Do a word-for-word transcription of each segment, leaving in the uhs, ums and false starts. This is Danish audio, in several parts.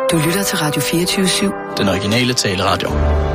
Du lytter til Radio fireogtyve syv. Den originale taleradio.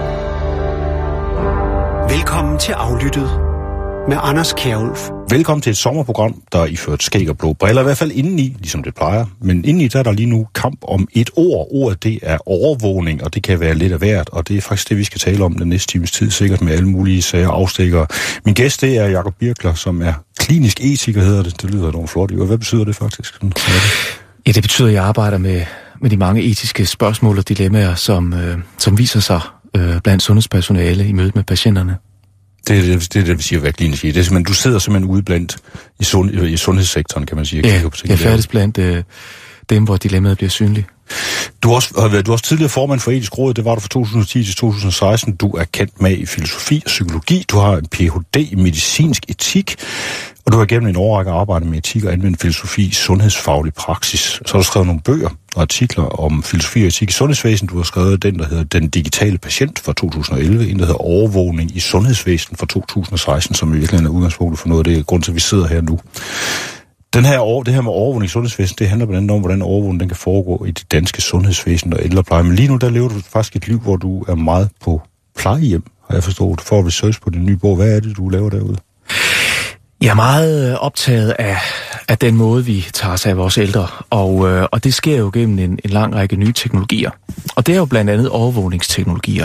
Velkommen til Aflyttet med Anders Kjærulf. Velkommen til et sommerprogram, der er iført skæg og blå briller, i hvert fald indeni, ligesom det plejer. Men indeni der er der lige nu kamp om et ord. Ordet, det er overvågning, og det kan være lidt af hvert, og det er faktisk det, vi skal tale om den næste times tid, sikkert med alle mulige sager og afstikkere. Min gæst, det er Jacob Birkler, som er klinisk etiker, hedder det. Det lyder nogle flot. Hvad betyder det faktisk? Ja, det betyder, at jeg arbejder med, med de mange etiske spørgsmål og dilemmaer, som, øh, som viser sig øh, blandt sundhedspersonale i mødet med patienterne. Det er det, det, er det vi siger, hvad klinisk er. Det er simpelthen, du sidder simpelthen ude blandt i, sund, i sundhedssektoren, kan man sige. Ja, jeg er færdig blandt øh, dem, hvor dilemmaet bliver synligt. Du har også, du har også tidligere formand for Etisk Råd, det var du fra to tusind og ti til to tusind og seksten. Du er kendt med i filosofi og psykologi. Du har en P H D i medicinsk etik, og du har gennem en årrække arbejdet med etik og anvendt filosofi i sundhedsfaglig praksis. Så har du skrevet nogle bøger og artikler om filosofi og etik i sundhedsvæsen. Du har skrevet den, der hedder Den digitale patient fra to tusind og elleve, en, der hedder Overvågning i sundhedsvæsen fra to tusind og seksten, som i virkeligheden er udgangspunktet for noget af det er grund til, at vi sidder her nu. Den her, det her med overvågning i sundhedsvæsen, det handler blandt andet om, hvordan overvågning den kan foregå i det danske sundhedsvæsen og ældrepleje. Men lige nu, der lever du faktisk et liv, hvor du er meget på plejehjem, har jeg forstået, for at research på din nye bog. Hvad er det, du laver derude? Jeg er meget optaget af, af den måde, vi tager os af vores ældre, og, øh, og det sker jo gennem en, en lang række nye teknologier. Og det er jo blandt andet overvågningsteknologier.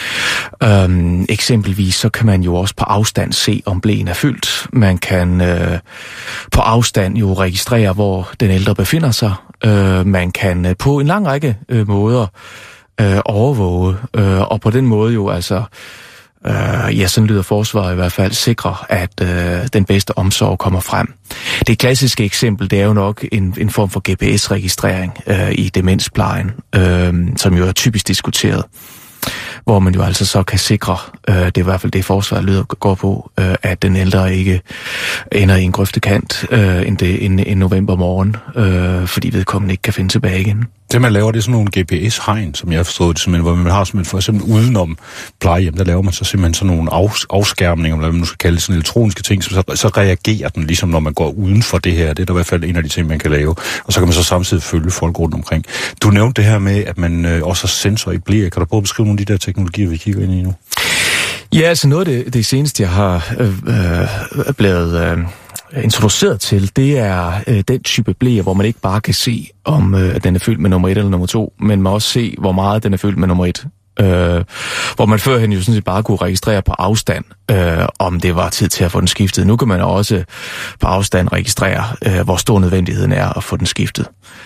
Øhm, eksempelvis så kan man jo også på afstand se, om blæen er fyldt. Man kan øh, på afstand jo registrere, hvor den ældre befinder sig. Øh, man kan øh, på en lang række øh, måder øh, overvåge, øh, og på den måde jo altså... Uh, ja, sådan lyder forsvaret i hvert fald, sikrer, at uh, den bedste omsorg kommer frem. Det klassiske eksempel, det er jo nok en, en form for G P S-registrering uh, i demensplejen, uh, som jo er typisk diskuteret, hvor man jo altså så kan sikre, uh, det er i hvert fald det forsvaret lyder går på, uh, at den ældre ikke ender i en grøftekant uh, en, en, en novembermorgen, uh, fordi vedkommende ikke kan finde tilbage igen. Det, man laver, det er sådan nogle G P S-hegn, som jeg har forstået det, simpelthen, hvor man har simpelthen for eksempel udenom plejehjem, der laver man så simpelthen sådan nogle af, afskærmninger, eller hvad man nu skal kalde det, sådan elektroniske ting, så, så reagerer den ligesom, når man går uden for det her. Det er der i hvert fald en af de ting, man kan lave. Og så kan man så samtidig følge folk rundt omkring. Du nævnte det her med, at man øh, også har sensor i blæ. Kan du prøve at beskrive nogle af de der teknologier, vi kigger ind i nu? Ja, altså noget af det, det seneste, jeg har øh, øh, blevet... Øh introduceret til, det er øh, den type bleer, hvor man ikke bare kan se, om øh, den er fyldt med nummer et eller nummer to, men man også se, hvor meget den er fyldt med nummer et. Øh, hvor man førhen jo sådan set bare kunne registrere på afstand, øh, om det var tid til at få den skiftet. Nu kan man også på afstand registrere, øh, hvor stor nødvendigheden er at få den skiftet.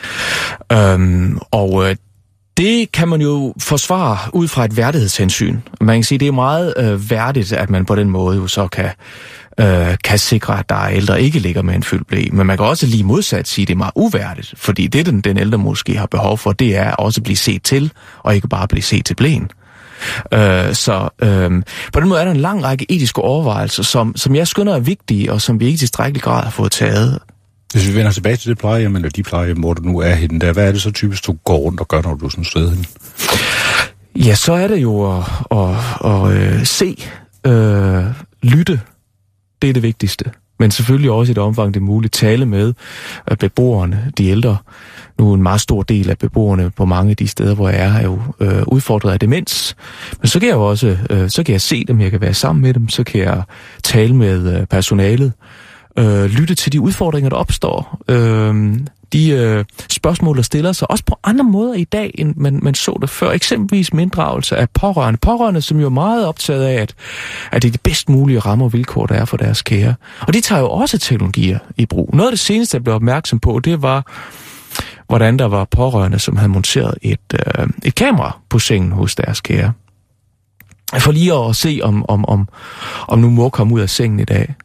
Øh, og øh, det kan man jo forsvare ud fra et værdighedshensyn. Man kan sige, det er meget øh, værdigt, at man på den måde jo så kan Øh, kan sikre, at der er ældre ikke ligger med en fyldt ble. Men man kan også lige modsat sige, at det er meget uværdigt, fordi det, den, den ældre måske har behov for, det er også at blive set til, og ikke bare blive set til blæen. Øh, så øh, på den måde er der en lang række etiske overvejelser, som, som jeg skønner er vigtige, og som vi ikke i tilstrækkelig grad har fået taget. Hvis vi vender tilbage til det plejehjem, eller de plejehjem, hvor du nu er henne der, hvad er det så typisk, du går rundt og gør, når du er sådan et sted henne? Ja, så er det jo at, at, at, at øh, se, øh, lytte. Det er det vigtigste. Men selvfølgelig også i et omfang, det er muligt tale med beboerne, de ældre. Nu en meget stor del af beboerne på mange af de steder, hvor jeg er, er jo øh, udfordret af demens. Men så kan jeg jo også øh, så kan jeg se dem, jeg kan være sammen med dem, så kan jeg tale med øh, personalet, øh, lytte til de udfordringer, der opstår. Øh, de øh, spørgsmål, der stiller sig, også på andre måder i dag, end man, man så det før. Eksempelvis med inddragelse af pårørende. Pårørende, som jo er meget optaget af, at, at det er de bedst mulige rammer og vilkår, der er for deres kære. Og de tager jo også teknologier i brug. Noget af det seneste, jeg blev opmærksom på, det var, hvordan der var pårørende, som havde monteret et, øh, et kamera på sengen hos deres kære. For lige at se, om, om, om, om nu mor kom ud af sengen i dag.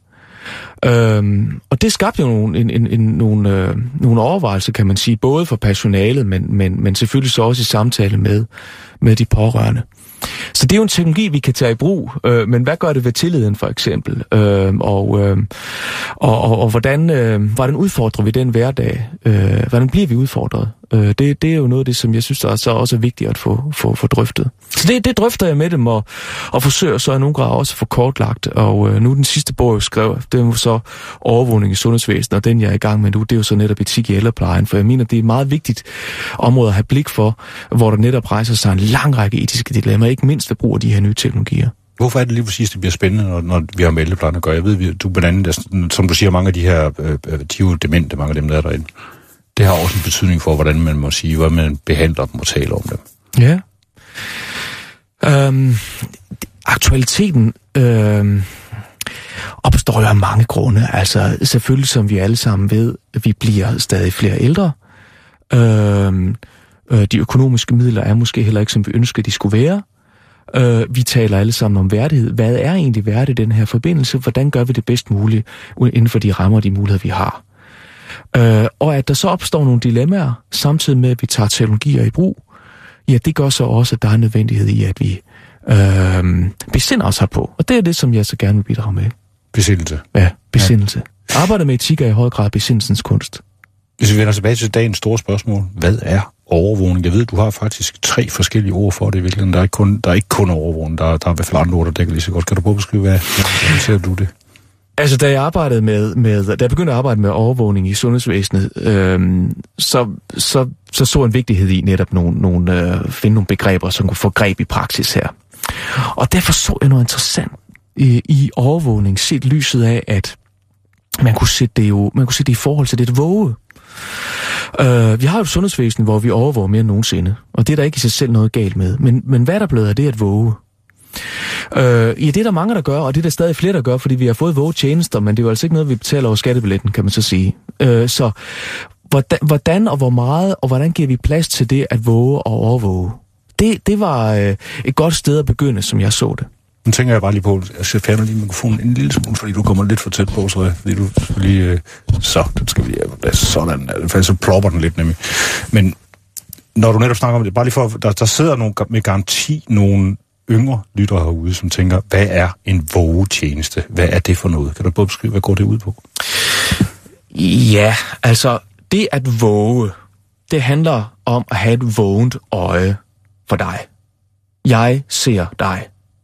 Øhm, og det skabte jo nogle, en, en, en, nogle, øh, nogle overvejelser, kan man sige, både for personalet, men, men, men selvfølgelig så også i samtale med, med de pårørende. Så det er jo en teknologi, vi kan tage i brug, øh, men hvad gør det ved tilliden for eksempel? Øh, og, øh, og, og, og hvordan, øh, hvordan udfordrer vi den hverdag? Øh, hvordan bliver vi udfordret? Øh, det, det er jo noget af det, som jeg synes, der er så også er vigtigt at få, få, få drøftet. Så det, det drøfter jeg med dem, og, og forsøger så i nogle grad også at få kortlagt. Og øh, nu den sidste bog, jeg skrev, det var så så overvågning i sundhedsvæsenet, og den jeg er i gang med nu, det er jo så netop etik i ældreplejen, for jeg mener, det er et meget vigtigt område at have blik for, hvor der netop rejser sig en lang række etiske dilemmaer, ikke mindst ved brug af de her nye teknologier. Hvorfor er det lige præcis, det bliver spændende, når, når vi har med ældreplejen at gøre? Jeg ved, du blandt andet, som du siger, mange af de her, øh, de er jo demente, mange af dem, der er derinde. Det har også en betydning for, hvordan man må sige, hvordan man behandler dem og taler om dem. Ja. Øhm, aktualiteten øh, opstår jo af mange grunde. Altså selvfølgelig, som vi alle sammen ved, vi bliver stadig flere ældre. Øh, øh, de økonomiske midler er måske heller ikke, som vi ønsker, de skulle være. Øh, vi taler alle sammen om værdighed. Hvad er egentlig værdighed i den her forbindelse? Hvordan gør vi det bedst muligt inden for de rammer og de muligheder, vi har? Øh, og at der så opstår nogle dilemmaer, samtidig med, at vi tager teknologier i brug, ja, det gør så også, at der er nødvendighed i, at vi øh, besinder os herpå. Og det er det, som jeg så gerne vil bidrage med. Besindelse. Ja, besindelse. Ja. Arbejder med etik er i høj grad besindelsens kunst. Hvis vi vender tilbage til dagens store spørgsmål, hvad er overvågning? Jeg ved, du har faktisk tre forskellige ord for det i virkeligheden. Der er ikke kun, der er ikke kun overvågning, der, der er i hvert fald andre ord, der dækker lige så godt. Kan du prøve at beskrive, hvad, hvordan ser du det? Altså, da jeg arbejdede med, med da jeg begyndte at arbejde med overvågning i sundhedsvæsenet, øhm, så, så, så så en vigtighed i netop nogle, nogle, øh, finde nogle begreber, som kunne få greb i praksis her. Og derfor så jeg noget interessant i, i overvågning, set lyset af, at man kunne sætte det jo, man kunne sætte det i forhold til det at våge. Uh, vi har jo et sundhedsvæsen, hvor vi overvåger mere end nogensinde, og det er der ikke i sig selv noget galt med. Men, men hvad er der blevet af det at våge? Uh, ja, det er der mange, der gør, og det er der stadig flere, der gør, fordi vi har fået vågetjenester, men det er jo altså ikke noget, vi betaler over skattebilletten, kan man så sige. Uh, så hvordan, hvordan og hvor meget, og hvordan giver vi plads til det at våge og overvåge? Det, det var uh, et godt sted at begynde, som jeg så det. Nu tænker jeg bare lige på, at jeg fjerner lige mikrofonen en lille smule, fordi du kommer lidt for tæt på, så jeg, fordi du lige... Øh, så, den skal vi... Ja, sådan, for så plopper den lidt nemlig. Men når du netop snakker om det, bare lige for... Der, der sidder nogle, med garanti nogle yngre lyttere herude, som tænker, hvad er en vågetjeneste? Hvad er det for noget? Kan du både beskrive, hvad går det ud på? Ja, altså, det at våge, det handler om at have et vågent øje for dig. Jeg ser dig.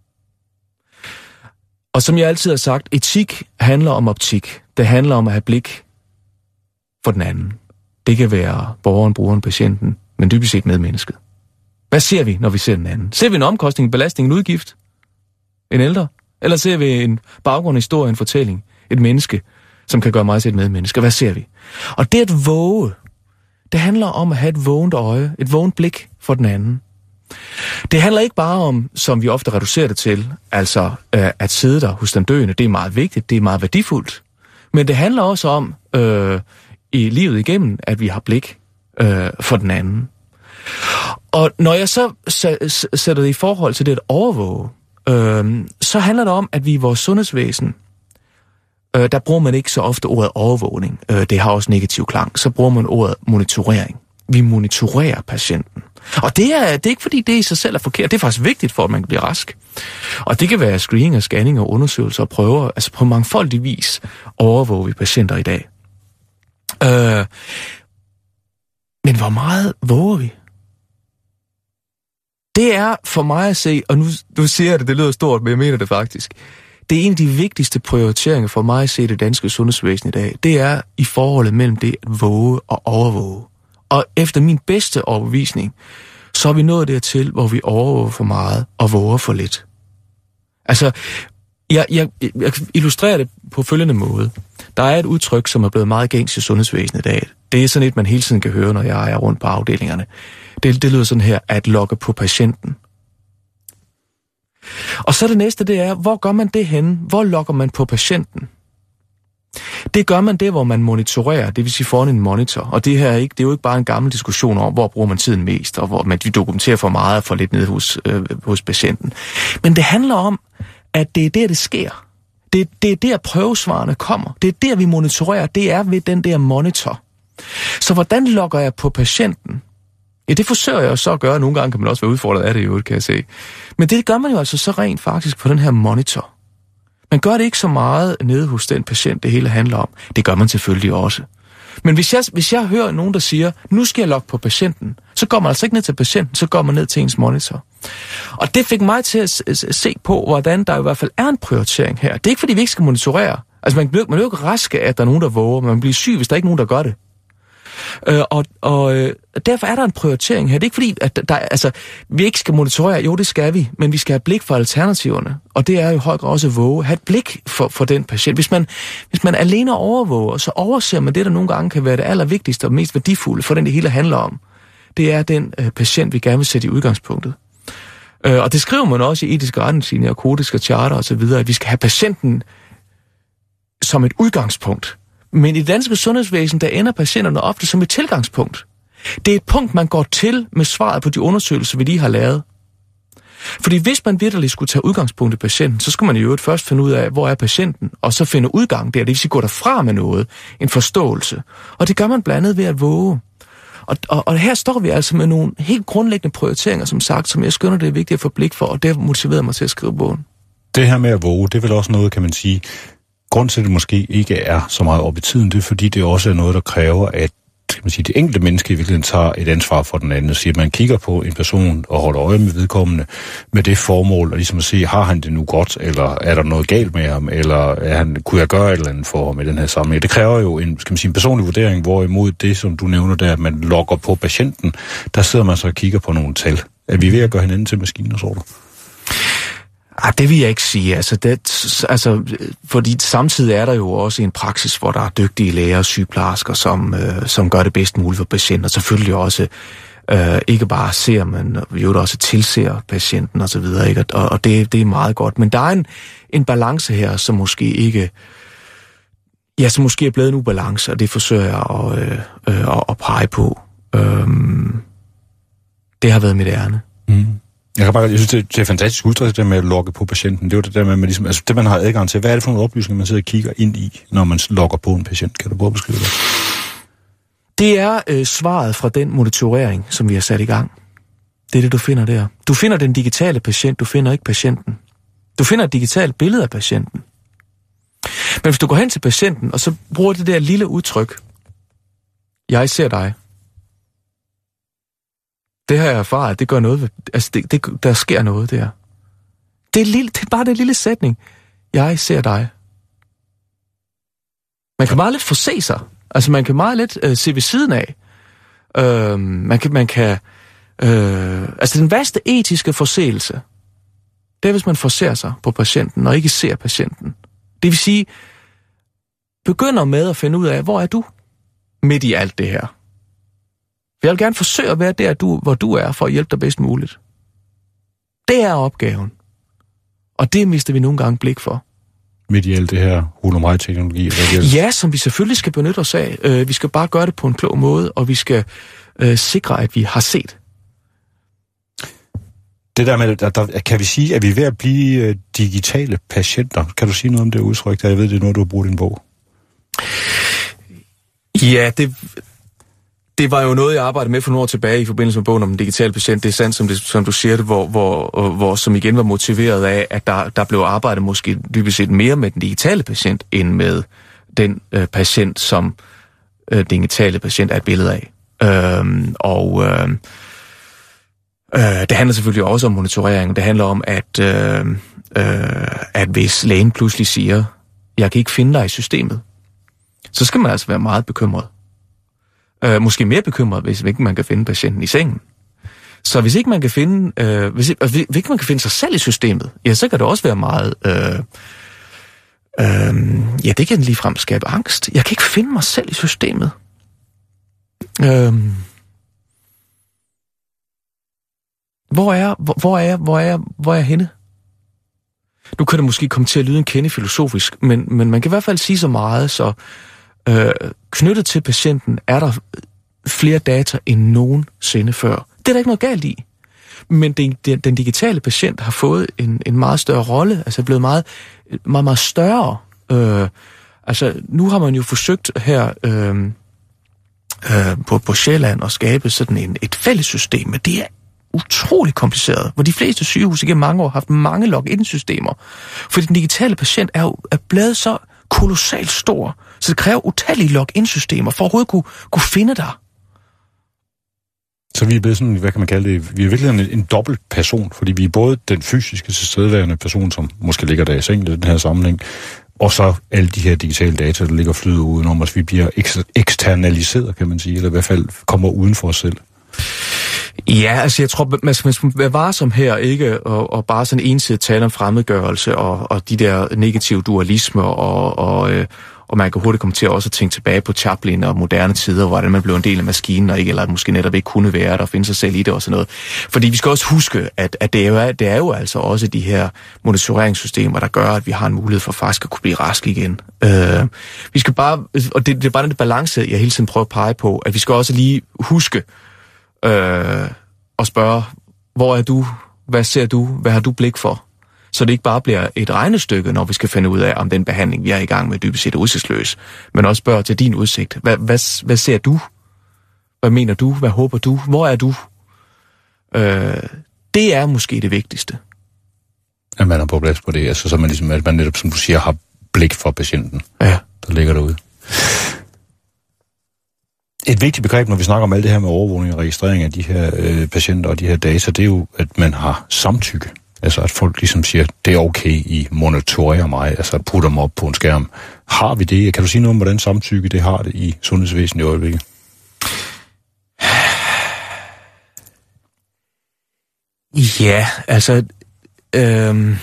Og som jeg altid har sagt, etik handler om optik. Det handler om at have blik for den anden. Det kan være borgeren, brugeren, patienten, men dybest set medmennesket. Hvad ser vi, når vi ser den anden? Ser vi en omkostning, en belastning, en udgift? En ældre? Eller ser vi en baggrund, en historie, en fortælling? Et menneske, som kan gøre mig til et medmenneske? Hvad ser vi? Og det at våge, det handler om at have et vågent øje, et vågent blik for den anden. Det handler ikke bare om, som vi ofte reducerer det til, altså øh, at sidde der hos den døende. Det er meget vigtigt, det er meget værdifuldt. Men det handler også om, øh, i livet igennem, at vi har blik øh, for den anden. Og når jeg så sætter det i forhold til det at overvåge, øh, så handler det om, at vi i vores sundhedsvæsen, øh, der bruger man ikke så ofte ordet overvågning. Øh, det har også negativ klang. Så bruger man ordet monitorering. Vi monitorerer patienten. Og det er, det er ikke fordi, det i sig selv er forkert. Det er faktisk vigtigt for, at man kan blive rask. Og det kan være screening og scanning og undersøgelser og prøver. Altså på mangfoldig vis overvåger vi patienter i dag. Øh, men hvor meget våger vi? Det er for mig at se, og nu, nu siger jeg det, det lyder stort, men jeg mener det faktisk. Det er en af de vigtigste prioriteringer for mig at se det danske sundhedsvæsen i dag. Det er i forholdet mellem det at våge og overvåge. Og efter min bedste overbevisning, så er vi nået dertil, hvor vi overvåger for meget og våger for lidt. Altså, jeg, jeg, jeg illustrerer det på følgende måde. Der er et udtryk, som er blevet meget gængs i sundhedsvæsenet i dag. Det er sådan et, man hele tiden kan høre, når jeg er rundt på afdelingerne. Det, det lyder sådan her, at logge på patienten. Og så det næste, det er, hvor gør man det henne? Hvor logger man på patienten? Det gør man det, hvor man monitorerer, det vil sige foran en monitor. Og det her er, ikke, det er jo ikke bare en gammel diskussion om, hvor bruger man tiden mest, og hvor man dokumenterer for meget og for lidt ned hos, øh, hos patienten. Men det handler om, at det er der, det sker. Det, det er der, prøvesvarene kommer. Det er der, vi monitorerer. Det er ved den der monitor. Så hvordan logger jeg på patienten? Ja, det forsøger jeg så at gøre. Nogle gange kan man også være udfordret af det, jo, kan jeg se. Men det gør man jo altså så rent faktisk på den her monitor. Man gør det ikke så meget nede hos den patient, det hele handler om. Det gør man selvfølgelig også. Men hvis jeg, hvis jeg hører nogen, der siger, nu skal jeg logge på patienten, så går man altså ikke ned til patienten, så går man ned til ens monitor. Og det fik mig til at se på, hvordan der i hvert fald er en prioritering her. Det er ikke, fordi vi ikke skal monitorere. Altså, man bliver, man bliver jo ikke rask af, at der er nogen, der våger, men man bliver syg, hvis der er ikke nogen, der gør det. Øh, og og øh, derfor er der en prioritering her. Det er ikke fordi, at der, altså, vi ikke skal monitorere. Jo, det skal vi, men vi skal have blik for alternativerne. Og det er jo i høj grad også at våge. Have et blik for, for den patient. Hvis man, hvis man alene overvåger, så overser man det, der nogle gange kan være det allervigtigste og mest værdifulde, for den det hele handler om. Det er den øh, patient, vi gerne vil sætte i udgangspunktet. Øh, og det skriver man også i etiske retningslinjer og kodiske charter osv., at vi skal have patienten som et udgangspunkt. Men i det danske sundhedsvæsen, der ender patienterne ofte som et tilgangspunkt. Det er et punkt, man går til med svaret på de undersøgelser, vi lige har lavet. Fordi hvis man virkelig skulle tage udgangspunkt i patienten, så skal man jo først finde ud af, hvor er patienten, og så finde udgang der. Det vil sige, gå derfra med noget, en forståelse. Og det gør man blandt andet ved at våge. Og, og, og her står vi altså med nogle helt grundlæggende prioriteringer, som sagt, som jeg skønner, det er vigtigt at få blik for, og det motiverer mig til at skrive bogen. Det her med at våge, det er vel også noget, kan man sige, grund til, at det måske ikke er så meget op i tiden, det er, fordi det også er noget, der kræver, at kan man sige, det enkelte menneske i virkeligheden tager et ansvar for den anden. Så at man kigger på en person og holder øje med vedkommende med det formål, og ligesom at se, har han det nu godt, eller er der noget galt med ham, eller er han, kunne jeg gøre et eller andet for ham i den her sammenhæng. Det kræver jo en, skal man sige, en personlig vurdering, hvorimod det, som du nævner der, at man logger på patienten, der sidder man så og kigger på nogle tal. Er vi ved at gøre hinanden til maskiner, så du? Ah, det vil jeg ikke sige. Altså, det, altså, fordi samtidig er der jo også en praksis, hvor der er dygtige læger og sygeplejersker, som, øh, som gør det bedst muligt for patienter. Selvfølgelig også øh, ikke bare ser, men jo også tilser patienten og så videre, ikke? Og, og det, det er meget godt. Men der er en, en balance her, som måske ikke, ja, som måske er blevet en ubalance, og det forsøger jeg at, øh, øh, at, at pege på. Øhm, det har været mit ærne. Mm. Jeg kan bare, jeg synes, det er fantastisk udtryk, det med at logge på patienten. Det er jo det der med, med ligesom, altså det, man har adgang til. Hvad er det for nogle oplysninger, man sidder og kigger ind i, når man logger på en patient? Kan du prøve at beskrive det? Det er øh, svaret fra den monitorering, som vi har sat i gang. Det er det, du finder der. Du finder den digitale patient, du finder ikke patienten. Du finder et digitalt billede af patienten. Men hvis du går hen til patienten, og så bruger det der lille udtryk, jeg ser dig. Det har jeg erfaret, det gør noget ved, altså det, det, der sker noget der. Det er, lille, det er bare den lille sætning. Jeg ser dig. Man kan meget lidt forse sig. Altså man kan meget lidt øh, se ved siden af. Øh, man kan, man kan øh, altså den værste etiske forseelse, det er, hvis man forser sig på patienten, og ikke ser patienten. Det vil sige, begynder med at finde ud af, hvor er du midt i alt det her. Jeg vil gerne forsøge at være der, du, hvor du er, for at hjælpe dig bedst muligt. Det er opgaven. Og det mister vi nogle gange blik for. Midt i alt det her holomig-teknologi? Ja, som vi selvfølgelig skal benytte os af. Uh, vi skal bare gøre det på en klog måde, og vi skal uh, sikre, at vi har set. Det der med, der, der, kan vi sige, at vi er ved at blive uh, digitale patienter? Kan du sige noget om det udtryk? Jeg ved, det er noget, du har brugt i din bog. Ja, det... Det var jo noget, jeg arbejdede med for nogle år tilbage i forbindelse med bogen om den digitale patient. Det er sandt, som, det, som du siger det, hvor, hvor, hvor, som igen var motiveret af, at der, der blev arbejdet måske dybest set mere med den digitale patient, end med den øh, patient, som øh, den digitale patient er et billede af. Øhm, og øh, øh, det handler selvfølgelig også om monitorering. Det handler om, at, øh, øh, at hvis lægen pludselig siger, jeg kan ikke finde dig i systemet, så skal man altså være meget bekymret. Øh, måske mere bekymret, hvis ikke man kan finde patienten i sengen. Så hvis ikke man kan finde, øh, hvis, ikke, hvis ikke man kan finde sig selv i systemet, ja, så kan det også være meget, øh, øh, ja, det kan ligefrem skabe angst. Jeg kan ikke finde mig selv i systemet. Øh, hvor er jeg, hvor, hvor er jeg, hvor er jeg, hvor er jeg henne? Nu kan det måske komme til at lyde en kende filosofisk, men, men man kan i hvert fald sige så meget, så Øh, knyttet til patienten er der flere data end nogensinde før. Det er der ikke noget galt i. Men den, den, den digitale patient har fået en, en meget større rolle, altså blevet meget, meget, meget større. Øh, altså, nu har man jo forsøgt her øh, øh, på, på Sjælland at skabe sådan en, et fælles system, men det er utrolig kompliceret, hvor de fleste sygehuse igennem mange år har haft mange login-systemer. Fordi den digitale patient er jo er blevet så kolossalt stor, så det kræver utallige login-systemer for at overhovedet kunne, kunne finde dig. Så vi er blevet sådan, hvad kan man kalde det, vi er virkelig en, en dobbelt person, fordi vi er både den fysiske tilstedeværende person, som måske ligger der i sengen i den her sammenhæng, og så alle de her digitale data, der ligger flyder udenom os, vi bliver eksternaliseret, kan man sige, eller i hvert fald kommer uden for os selv. Ja, altså jeg tror, man skal være varsom her, ikke? Og, og bare sådan ensidigt tale om fremmedgørelse og, og de der negative dualismer, og, og, øh, og man kan hurtigt komme til også at tænke tilbage på Chaplin og moderne tider, hvordan man blev en del af maskinen, og ikke, eller måske netop ikke kunne være der og finde sig selv i det og sådan noget. Fordi vi skal også huske, at, at det, er jo, det er jo altså også de her monitoreringssystemer, der gør, at vi har en mulighed for faktisk at kunne blive rask igen. Øh, vi skal bare, og det, det er bare den balance, jeg hele tiden prøver at pege på, at vi skal også lige huske, Øh, og spørge, hvor er du, hvad ser du, hvad har du blik for? Så det ikke bare bliver et regnestykke, når vi skal finde ud af, om den behandling, vi er i gang med, dybest set er udsigtsløs, men også spørge til din udsigt. Hvad, hvad, hvad ser du? Hvad mener du? Hvad håber du? Hvor er du? Øh, det er måske det vigtigste. At man er på plads på det, altså så man ligesom, at man netop, som du siger, har blik for patienten, ja. Der ligger derude. Et vigtigt begreb, når vi snakker om alt det her med overvågning og registrering af de her øh, patienter og de her data, det er jo, at man har samtykke. Altså at folk ligesom siger, det er okay, I monitorerer mig, altså putter mig op på en skærm. Har vi det? Kan du sige noget om, hvordan samtykke det har det i sundhedsvæsenet i øjeblikket? Ja, altså... Øh...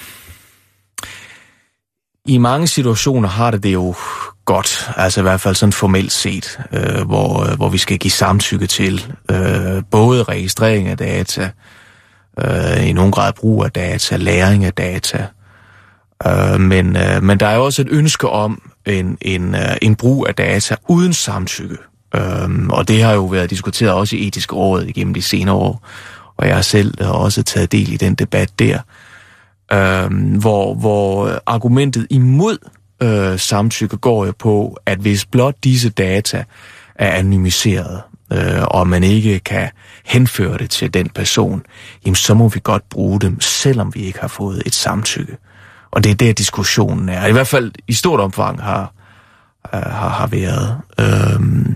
I mange situationer har det det jo godt, altså i hvert fald sådan formelt set, øh, hvor, øh, hvor vi skal give samtykke til øh, både registrering af data, øh, i nogen grad brug af data, læring af data, øh, men, øh, men der er jo også et ønske om en, en, øh, en brug af data uden samtykke, øh, og det har jo været diskuteret også i Etisk Råd igennem de senere år, og jeg har selv også taget del i den debat der, øh, hvor, hvor argumentet imod Øh, samtykke går jo på, at hvis blot disse data er anonymiseret, øh, og man ikke kan henføre det til den person, jamen så må vi godt bruge dem, selvom vi ikke har fået et samtykke. Og det er der diskussionen er. I hvert fald i stort omfang har, øh, har, har været. Øhm,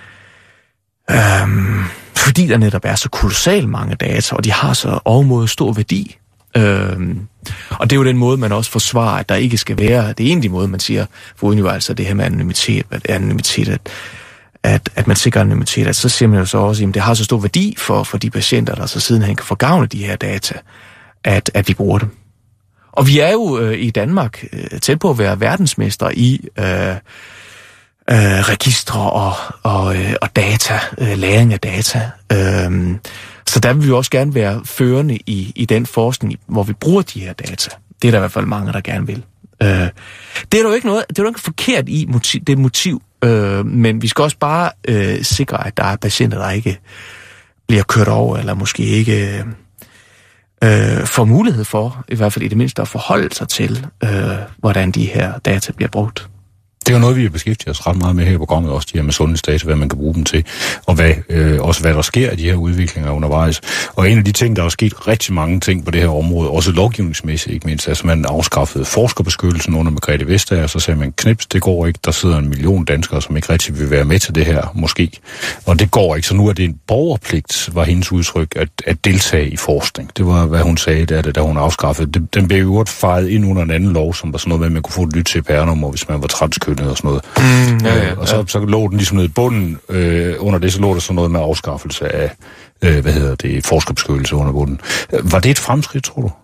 øhm, fordi der netop er så kolossalt mange data, og de har så overmåde stor værdi. Øhm, og det er jo den måde, man også forsvarer, at der ikke skal være, det er egentlig måde, man siger, foruden jo altså det her med anonymitet, at, anonymitet at, at, at man sikrer anonymitet, at så siger man jo så også, at det har så stor værdi for, for de patienter, der så sidenhen kan få gavn af de her data, at, at vi bruger dem. Og vi er jo øh, i Danmark øh, tæt på at være verdensmestre i øh, øh, registre og, og, øh, og data, øh, læring af data. Øh, Så der vil vi også gerne være førende i, i den forskning, hvor vi bruger de her data. Det er der i hvert fald mange, der gerne vil. Øh, det er jo ikke noget, det er jo ikke forkert i motiv, det motiv, øh, men vi skal også bare øh, sikre, at der er patienter, der ikke bliver kørt over, eller måske ikke øh, får mulighed for, i hvert fald i det mindste, at forholde sig til, øh, hvordan de her data bliver brugt. Det er jo noget, vi har beskæftiget os ret meget med her i programmet, også de her med sundhedsdata, hvad man kan bruge dem til, og hvad, øh, også hvad der sker i de her udviklinger undervejs. Og en af de ting, der er sket rigtig mange ting på det her område, også lovgivningsmæssigt ikke mindst, altså man afskaffede forskerbeskyttelsen under Margrethe Vestager, og så sagde man, knips, det går ikke, der sidder en million danskere, som ikke rigtig vil være med til det her, måske. Og det går ikke, så nu er det en borgerpligt, var hendes udtryk, at, at deltage i forskning. Det var, hvad hun sagde, da, da hun afskaffede. Det, den blev jo fejet ind under en anden lov, som var sådan noget med, at man kunne få et nyt C P R-nummer, hvis man var transkønnet og sådan noget. Mm, ja, ja, øh, og så, ja. så lå den ligesom nede i bunden. Øh, under det, så lå der sådan noget med afskaffelse af, øh, hvad hedder det, forskerbeskyttelse under bunden. Var det et fremskridt, tror du?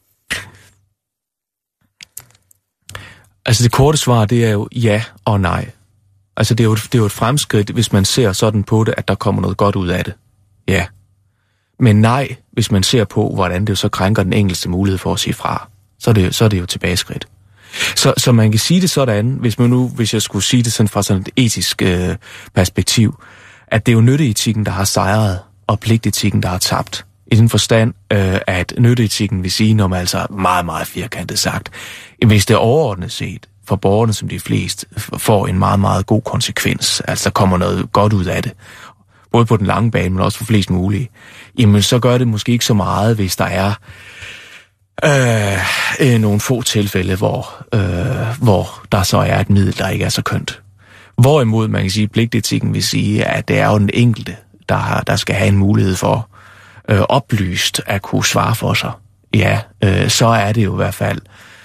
Altså det korte svar, det er jo ja og nej. Altså det er jo, det er jo et fremskridt, hvis man ser sådan på det, at der kommer noget godt ud af det. Ja. Men nej, hvis man ser på, hvordan det så krænker den enkelte mulighed for at sige fra, så er det, så er det jo tilbageskridt. Så, så man kan sige det sådan, hvis man nu, hvis jeg skulle sige det sådan fra sådan et etisk øh, perspektiv, at det er jo nytteetikken, der har sejret, og pligtetikken, der har tabt. I den forstand, øh, at nytteetikken vil sige, når man altså meget, meget firkantet sagt, hvis det er overordnet set for borgerne, som de fleste, får en meget, meget god konsekvens, altså der kommer noget godt ud af det, både på den lange bane, men også for flest mulige, jamen så gør det måske ikke så meget, hvis der er Øh, øh, nogle få tilfælde, hvor, øh, hvor der så er et middel, der ikke er så kønt. Hvorimod man kan sige, at pligtetikken vil sige, at det er jo den enkelte, der, har, der skal have en mulighed for øh, oplyst at kunne svare for sig. Ja, øh, så er det jo i hvert fald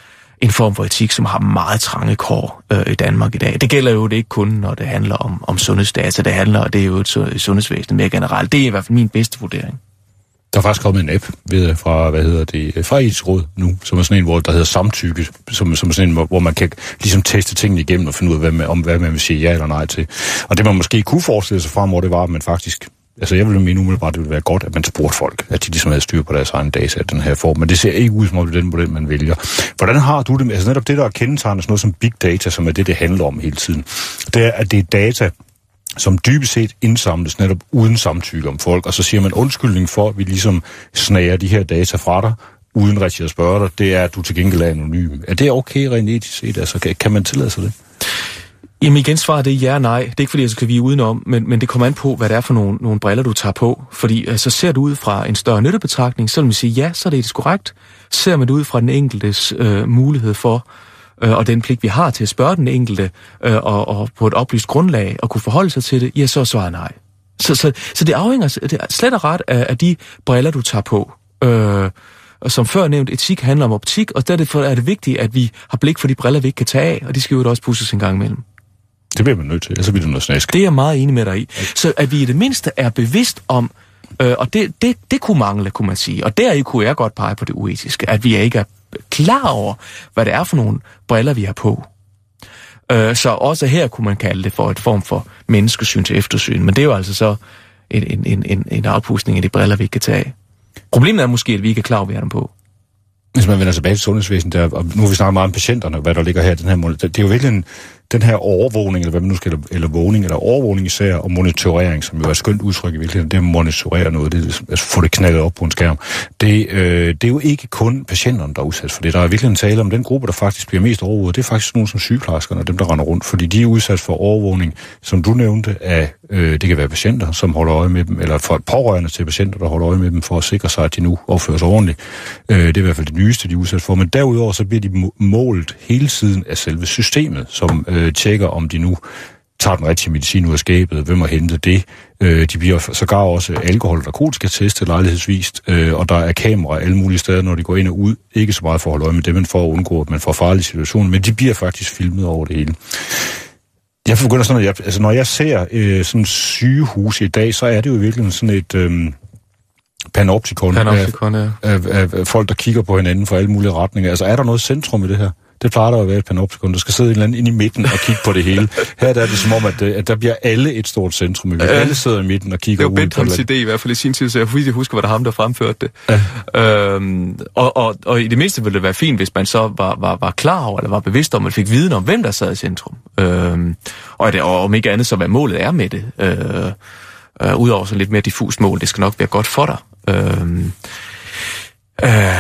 en form for etik, som har meget trange kår øh, i Danmark i dag. Det gælder jo det ikke kun, når det handler om, om sundhedsdata. Det handler, det er jo et sundhedsvæsen mere generelt. Det er i hvert fald min bedste vurdering. Der er faktisk kommet en app ved, fra, hvad hedder det, fra Etisk Råd nu, som er sådan en, hvor der hedder samtykke, som, som er sådan en, hvor man kan ligesom teste tingene igennem og finde ud af, hvad man, om hvad man vil sige ja eller nej til. Og det man måske kunne forestille sig fremover, det var, at man faktisk, altså jeg ville mene umiddelbart, det ville være godt, at man spurgte folk, at de ligesom havde styr på deres egen data af den her form, men det ser ikke ud som om det er den model, man vælger. Hvordan har du det med, altså netop det, der er kendetegnet sådan noget som big data, som er det, det handler om hele tiden, det er, at det er data, som dybest set indsamles netop uden samtykke om folk, og så siger man undskyldning for, at vi ligesom snager de her data fra dig, uden rigtig at spørge dig, det er, at du til gengæld er anonym. Er det okay rent etisk set? Altså, kan, kan man tillade sig det? Jamen igen svarer det ja nej. Det er ikke fordi, jeg skal vi udenom, men, men det kommer an på, hvad det er for nogle, nogle briller, du tager på. Fordi altså, ser du ud fra en større nyttebetragtning, så vil man sige ja, så er det etisk korrekt. Ser man det ud fra den enkeltes øh, mulighed for, øh, og den pligt, vi har til at spørge den enkelte, øh, og, og på et oplyst grundlag, og kunne forholde sig til det, ja, så svarer nej. Så, så, så det afhænger det er slet og ret af, af de briller, du tager på. Øh, og som før nævnt, etik handler om optik, og derfor er det vigtigt, at vi har blik for de briller, vi ikke kan tage af, og de skal jo også pusses en gang imellem. Det bliver man nødt til, ellers bliver det noget snask. Det er jeg meget enig med dig i. Så at vi i det mindste er bevidst om, øh, og det, det, det kunne mangle, kunne man sige, og der kunne jeg godt pege på det uetiske, at vi ikke er klar over, hvad det er for nogle briller, vi har på. Øh, så også her kunne man kalde det for et form for menneskesyn til eftersyn, men det er jo altså så en, en, en, en afpustning af de briller, vi ikke kan tage. Problemet er måske, at vi ikke er klar over, hvad vi har dem på. Hvis man vender tilbage til sundhedsvæsenet, der, og nu har vi snakket meget om patienterne, hvad der ligger her, den her måned, det er jo virkelig en, den her overvågning, eller hvad man nu skal, eller vågning, eller overvågning især, og monitorering, som jo er et skønt udtryk i virkeligheden, det er at monitorere noget, det er at få det knaldet op på en skærm. Det, øh, det er jo ikke kun patienterne, der er udsat for det. Der er virkelig en tale om den gruppe, der faktisk bliver mest overvåget. Det er faktisk nogen som sygeplejerskerne, og dem, der render rundt, fordi de er udsat for overvågning, som du nævnte, af, øh, det kan være patienter, som holder øje med dem, eller folk pårørende til patienter, der holder øje med dem, for at sikre sig, at de nu opfører sig ordentligt. Øh, det er i hvert fald det nyeste, de er udsat for. Men derudover, så bliver de målt hele tiden af selve systemet, som øh, tjekker, om de nu tager den rigtige medicin ud af skabet, hvem har hentet det. Øh, de bliver sågar også alkohol- og narkotika testet lejlighedsvist, øh, og der er kameraer alle mulige steder, når de går ind og ud. Ikke så meget for at holde øje med det, men for at undgå, at man får farlige situationer, men de bliver faktisk filmet over det hele. Jeg begynder sådan, at jeg, altså når jeg ser øh, sådan sygehus i dag, så er det jo virkelig sådan et øh, panoptikon, panoptikon af, ja. af, af, af folk, der kigger på hinanden fra alle mulige retninger. Altså er der noget centrum i det her? Det plejer der at være et panoptikon. Der skal sidde en eller anden inde i midten og kigge på det hele. Her der er det som om, at, at der bliver alle et stort centrum. Ja. Alle sidder i midten og kigger ud på det. Det var Bentham's idé i hvert fald i sin tid, så jeg husker, var det ham, der fremførte det. Ja. Øhm, og, og, og i det mindste ville det være fint, hvis man så var, var, var klar over, eller var bevidst om, at fik viden om, hvem der sad i centrum. Øhm, og, det, og om ikke andet, så hvad målet er med det. Øh, øh, Udover sådan lidt mere diffust mål, det skal nok være godt for dig. Øhm, øh,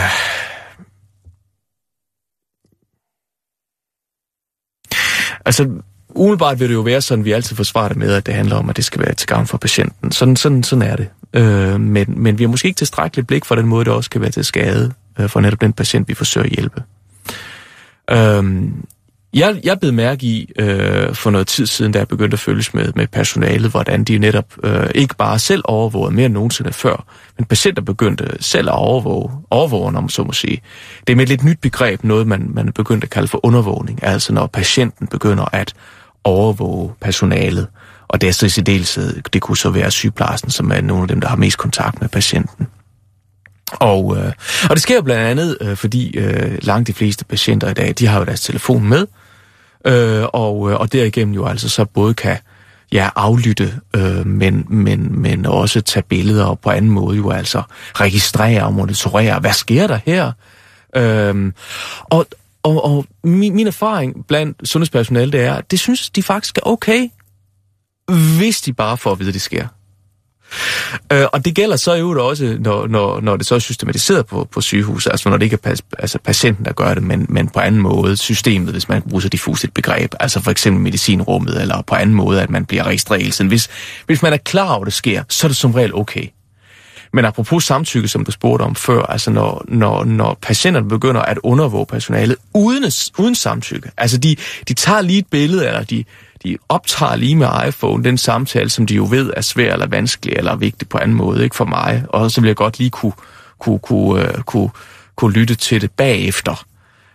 Altså, umiddelbart vil det jo være sådan, vi altid forsvarer det med, at det handler om, at det skal være til gavn for patienten. Sådan, sådan, sådan er det. Øh, men, men vi har måske ikke tilstrækkeligt blik for den måde, det også kan være til skade øh, for netop den patient, vi forsøger at hjælpe. Øh, jeg, jeg bed mærke i øh, for noget tid siden, da jeg begyndte at følges med, med personalet, hvordan de netop øh, ikke bare selv overvågede mere end nogensinde før, men patienter begyndte selv at overvåge, overvåge, om så må sige. Det er med et lidt nyt begreb, noget man, man begyndte at kalde for undervågning, altså når patienten begynder at overvåge personalet, og det er så i særdeleshed, det kunne så være sygeplejersken, som er nogle af dem, der har mest kontakt med patienten. Og, øh, og det sker jo blandt andet, øh, fordi øh, langt de fleste patienter i dag, de har jo deres telefon med, øh, og, og derigennem jo altså så både kan ja, aflytte, øh, men, men, men også tage billeder og på anden måde jo altså registrere og monitorere, hvad sker der her? Øh, og og, og min, min erfaring blandt sundhedspersonale, det er, det synes de faktisk er okay, hvis de bare får at vide, at det sker. Øh, og det gælder så jo også, når, når, når det så er systematiseret på, på sygehus, altså når det ikke er pas, altså patienten, der gør det, men, men på anden måde systemet, hvis man bruger så diffust et begreb, altså for eksempel medicinrummet, eller på anden måde, at man bliver registreret. Hvis, hvis man er klar over, at det sker, så er det som regel okay. Men apropos samtykke, som du spurgte om før, altså når, når, når patienterne begynder at undervåge personalet uden, uden samtykke, altså de, de tager lige et billede, eller de De optager lige med iPhone den samtale, som de jo ved er svær eller vanskelig eller vigtig på anden måde, ikke for mig. Og så vil jeg godt lige kunne, kunne, kunne, kunne, kunne lytte til det bagefter.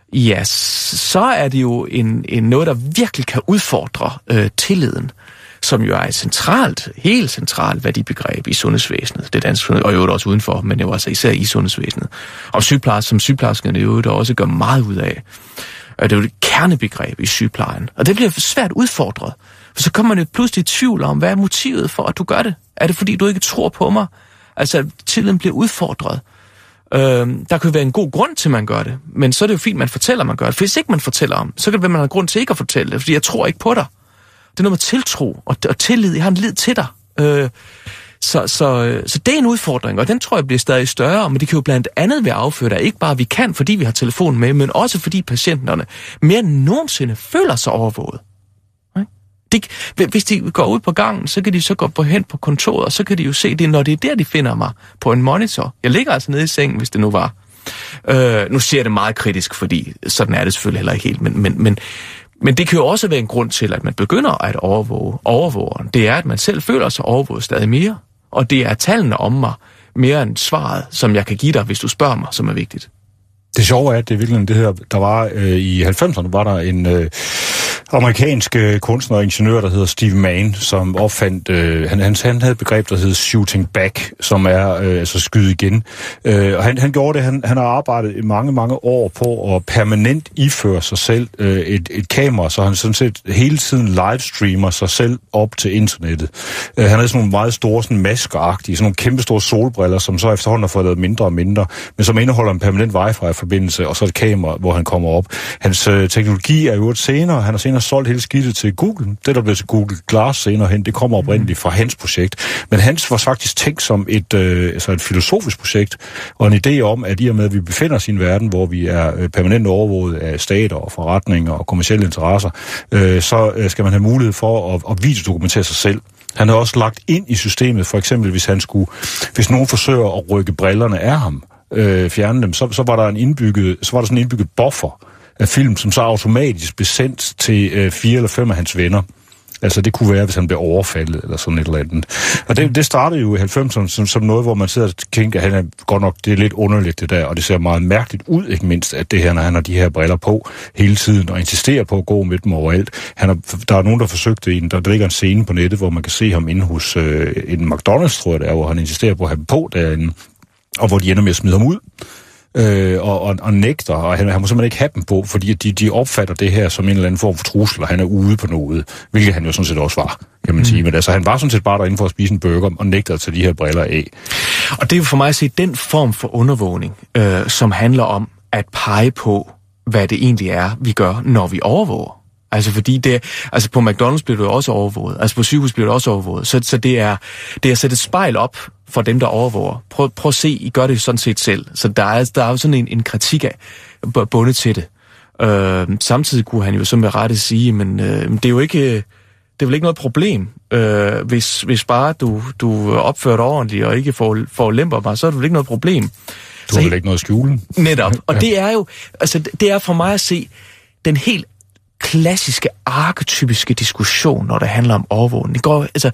ja, så er det jo en, en noget, der virkelig kan udfordre øh, tilliden, som jo er et centralt, helt centralt værdibegreb i sundhedsvæsenet. Det danske, og jo også udenfor, men jo altså især i sundhedsvæsenet. Og sygeplejersker, som sygeplejerskerne jo der også gør meget ud af. Det er jo et kernebegreb i sygeplejen. Og det bliver svært udfordret. For så kommer man jo pludselig i tvivl om, hvad er motivet for, at du gør det? Er det, fordi du ikke tror på mig? Altså, tilliden bliver udfordret. Øhm, der kan jo være en god grund til, at man gør det. Men så er det jo fint, at man fortæller, at man gør det. For hvis ikke man fortæller om, så kan det være, at man har grund til ikke at fortælle det. Fordi jeg tror ikke på dig. Det er noget med tiltro og, og tillid. Jeg har en lid til dig. Øh, så, så, så det er en udfordring, og den tror jeg bliver stadig større. Men det kan jo blandt andet være afført af, ikke bare at vi kan, fordi vi har telefonen med, men også fordi patienterne mere end nogensinde føler sig overvåget. De, hvis de går ud på gangen, så kan de så gå på hen på kontoret, og så kan de jo se det, når det er der, de finder mig på en monitor. Jeg ligger altså nede i sengen, hvis det nu var. Øh, nu siger jeg det meget kritisk, fordi sådan er det selvfølgelig heller ikke helt, men, men, men, men det kan jo også være en grund til, at man begynder at overvåge overvågeren. Det er, at man selv føler sig overvåget stadig mere, og det er tallene om mig mere end svaret, som jeg kan give dig, hvis du spørger mig, som er vigtigt. Det sjove er, at det er virkelig det her, der var øh, i halvfemserne, var der en øh, amerikansk øh, kunstner og ingeniør, der hedder Steve Mann, som opfandt, øh, han, han, han havde et begreb, der hedder shooting back, som er øh, altså skyde igen. Øh, og han, han gjorde det, han, han har arbejdet i mange, mange år på at permanent iføre sig selv øh, et, et kamera, så han sådan set hele tiden livestreamer sig selv op til internettet. Øh, han havde sådan nogle meget store, sådan maskeragtige, sådan nogle kæmpe store solbriller, som så efterhånden har fået lavet mindre og mindre, men som indeholder en permanent wifi-forbindelse, og så et kamera, hvor han kommer op. Hans øh, teknologi er jo et senere, han har senere solgt hele skidtet til Google. Det, der blev til Google Glass senere hen, det kommer oprindeligt fra hans projekt. Men hans var faktisk tænkt som et, øh, altså et filosofisk projekt, og en idé om, at i og med, at vi befinder os i en verden, hvor vi er øh, permanent overvåget af stater og forretninger og kommercielle interesser, øh, så øh, skal man have mulighed for at, at videodokumentere sig selv. Han har også lagt ind i systemet, for eksempel hvis han skulle, hvis nogen forsøger at rykke brillerne af ham, øh, fjerne dem, så, så var der en indbygget, så var der sådan en indbygget buffer af film, som så automatisk blev sendt til øh, fire eller fem af hans venner. Altså det kunne være, hvis han blev overfaldet eller sådan et eller andet. Og det, det startede jo i halvfemserne som, som noget, hvor man sidder og tænker, at han er godt nok, det er lidt underligt det der, og det ser meget mærkeligt ud, ikke mindst, at det her, når han har de her briller på hele tiden, og insisterer på at gå med dem overalt. Han har, der er nogen, der forsøgte en, der, der ligger en scene på nettet, hvor man kan se ham inde hos øh, en McDonald's, tror jeg det er, hvor han insisterer på at have dem på derinde, og hvor de ender med at smide ham ud. Øh, og, og, og nægter, og han, han må simpelthen ikke have dem på, fordi de, de opfatter det her som en eller anden form for trussel, og han er ude på noget, hvilket han jo sådan set også var, kan man mm. sige. Men altså, han var sådan set bare derinde for at spise en burger, og nægter at tage de her briller af. Og det er jo for mig at se den form for undervågning, øh, som handler om at pege på, hvad det egentlig er, vi gør, når vi overvåger. Altså fordi det, altså på McDonald's bliver det jo også overvåget, altså på sygehus bliver det også overvåget, så, så det er det er at sætte et spejl op for dem, der overvåger. Prøv, prøv at se, I gør det sådan set selv. Så der er, der er jo sådan en, en kritik af, bundet til det. Øh, samtidig kunne han jo så med rette sige, men øh, det er jo ikke, det er vel ikke noget problem, øh, hvis, hvis bare du, du opfører dig ordentligt og ikke får, får lemper mig, så er det vel ikke noget problem. Du har vel ikke noget at skjule? Netop, og ja. det er jo, altså det er for mig at se den helt klassiske, arketypiske diskussion, når det handler om overvågning. Det går, altså,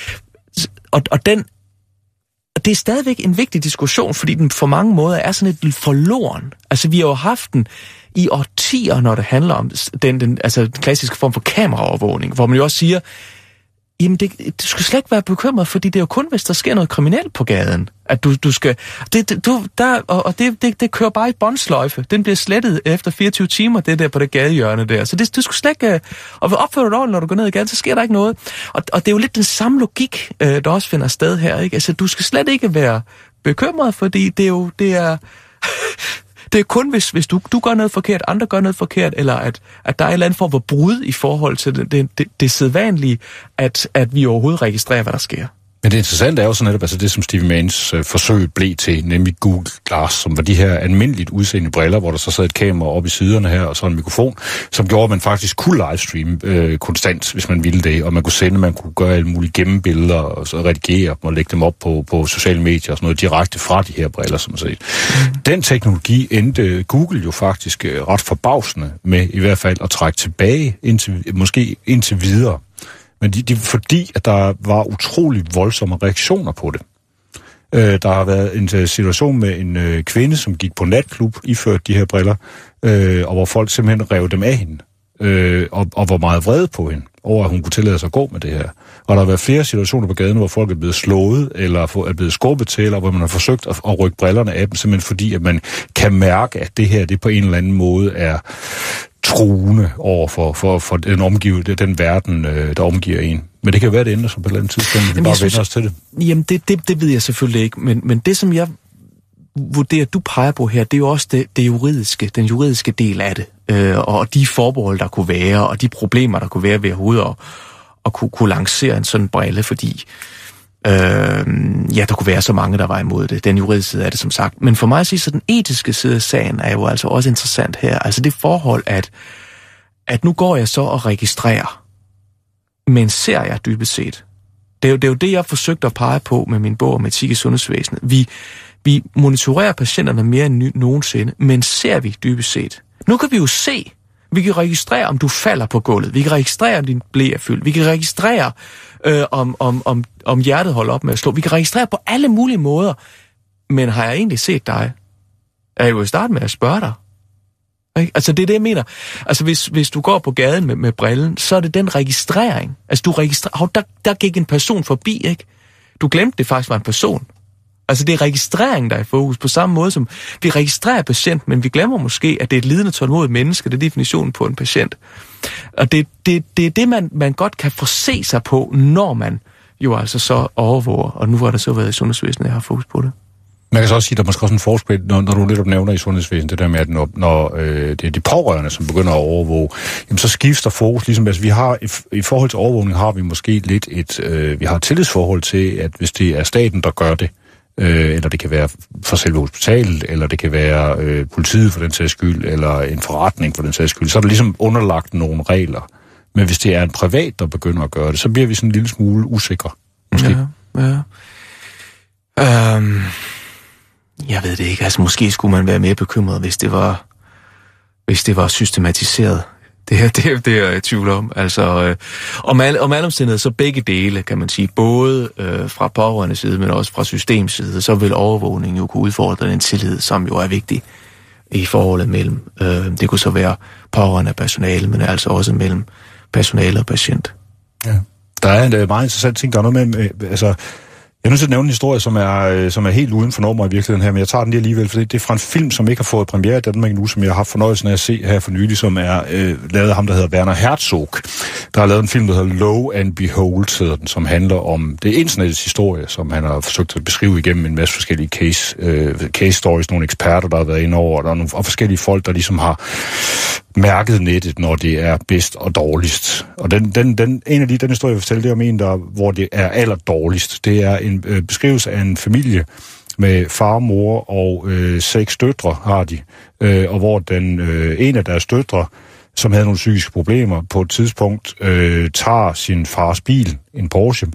og, og den, og det er stadigvæk en vigtig diskussion, fordi den på mange måder er sådan et forloren. Altså, vi har jo haft den i årtier, når det handler om den, den, altså, den klassiske form for kameraovervågning, hvor man jo også siger, jamen, det, du skal slet ikke være bekymret, fordi det er jo kun, hvis der sker noget kriminelt på gaden, at du, du skal... Det, det, du, der, og og det, det, det kører bare i båndsløjfe. Den bliver slettet efter fireogtyve timer, det der på det gadehjørne der. Så det, du skal slet ikke... Og ved opfører du ordentligt, når du går ned i gaden, så sker der ikke noget. Og, og det er jo lidt den samme logik, der også finder sted her, ikke? Altså, du skal slet ikke være bekymret, fordi det er jo... Det er... Det er kun, hvis, hvis du, du gør noget forkert, andre gør noget forkert, eller at, at der er et eller andet form for brud i forhold til det, det, det, det sædvanlige, at, at vi overhovedet registrerer, hvad der sker. Men det interessante er jo sådan netop, altså det, som Steve Manns øh, forsøg blev til, nemlig Google Glass, som var de her almindeligt udseende briller, hvor der så sad et kamera oppe i siderne her, og så en mikrofon, som gjorde, at man faktisk kunne livestreame øh, konstant, hvis man ville det, og man kunne sende, man kunne gøre alle mulige gemmebilleder, og så redigere dem og lægge dem op på, på sociale medier og sådan noget, direkte fra de her briller, som man set. Mm. Den teknologi endte Google jo faktisk øh, ret forbavsende med, i hvert fald at trække tilbage, indtil, måske indtil videre. Men de, de, fordi, at der var utrolig voldsomme reaktioner på det. Øh, der har været en situation med en øh, kvinde, som gik på natklub, iført de her briller, øh, og hvor folk simpelthen rev dem af hende, øh, og, og var meget vrede på hende, over at hun kunne tillade sig at gå med det her. Og der har været flere situationer på gaden, hvor folk er blevet slået, eller er blevet skubbet til, eller hvor man har forsøgt at, at rykke brillerne af dem, simpelthen fordi, at man kan mærke, at det her, det på en eller anden måde er truende over for, for, for den omgivet, den verden, der omgiver en. Men det kan være, det ændrer sig på et eller andet tidspunkt, vi bare vender os til det. Jamen, det, det, det ved jeg selvfølgelig ikke, men, men det, som jeg vurderer, du peger på her, det er jo også det, det juridiske, den juridiske del af det, øh, og de forbehold, der kunne være, og de problemer, der kunne være ved hovedet, og, og kunne, kunne lancere en sådan brille, fordi øh, ja, der kunne være så mange, der var imod det. Den juridiske side af det, som sagt. Men for mig at sige, så den etiske side af sagen er jo altså også interessant her. Altså det forhold, at, at nu går jeg så og registrerer, men ser jeg dybest set. Det er jo det, er jo det jeg har forsøgt at pege på med min bog om etik i sundhedsvæsenet. Vi, vi monitorerer patienterne mere end nogensinde, men ser vi dybest set. Nu kan vi jo se, vi kan registrere, om du falder på gulvet. Vi kan registrere, om din blæ er fyldt. Vi kan registrere, øh, om, om, om, om hjertet holder op med at slå. Vi kan registrere på alle mulige måder. Men har jeg egentlig set dig? Er jeg jo i start med at spørge dig. Ikke? Altså det er det, jeg mener. Altså hvis, hvis du går på gaden med, med brillen, så er det den registrering. Altså du registrerer, oh, der, der gik en person forbi, ikke? Du glemte, det faktisk var en person. Altså det er registrering, der er i fokus, på samme måde som vi registrerer patient, men vi glemmer måske, at det er et lidende tålmodigt menneske, det er definitionen på en patient. Og det, det, det er det, man, man godt kan forse sig på, når man jo altså så overvåger, og nu har der så været i sundhedsvæsenet, jeg har fokus på det. Man kan så også sige, at der er måske også en forskel, når, når du netop nævner i sundhedsvæsenet, det der med, at når, når øh, det er de pårørende, som begynder at overvåge, jamen så skifter fokus ligesom, altså vi har, i, i forhold til overvågning har vi måske lidt et, øh, vi har et tillidsforhold til, at hvis det er staten, der gør det, øh, eller det kan være for selve hospitalet, eller det kan være øh, politiet for den sags skyld, eller en forretning for den sags skyld, så er der ligesom underlagt nogle regler. Men hvis det er en privat, der begynder at gøre det, så bliver vi sådan en lille smule usikre. Måske. Ja, ja. Um... Jeg ved det ikke. Altså, måske skulle man være mere bekymret, hvis det var, hvis det var systematiseret. Det her, det, det er jeg i tvivl om. Altså, øh, om, al, om alle omstændigheder, så begge dele, kan man sige, både øh, fra pårørende side, men også fra systemside, så vil overvågningen jo kunne udfordre den tillid, som jo er vigtig i forholdet mellem. Øh, det kunne så være pårørende og personale, men altså også mellem personale og patient. Ja. Der er en meget interessant ting, der er noget med, altså, jeg er nødt til at nævne en historie, som er, som er helt uden for normer i virkeligheden her, men jeg tager den lige alligevel, for det er fra en film, som ikke har fået premiere i Danmark endnu, som jeg har haft fornøjelsen af at se her for nylig, som er øh, lavet af ham, der hedder Werner Herzog. Der har lavet en film, der hedder Lo and Behold, hedder den, som handler om det internettets historie, som han har forsøgt at beskrive igennem en masse forskellige case, øh, case stories, nogle eksperter, der har været inde over, og der er nogle og forskellige folk, der ligesom har mærket nettet, når det er bedst og dårligst. Og den, den, den, en af de, den historie, jeg vil fortælle, det er om en, der, hvor det er allerdårligst. Det er en øh, beskrivelse af en familie med far, mor og øh, seks døtre har de, øh, og hvor den øh, en af deres døtre, som havde nogle psykiske problemer, på et tidspunkt øh, tager sin fars bil, en Porsche,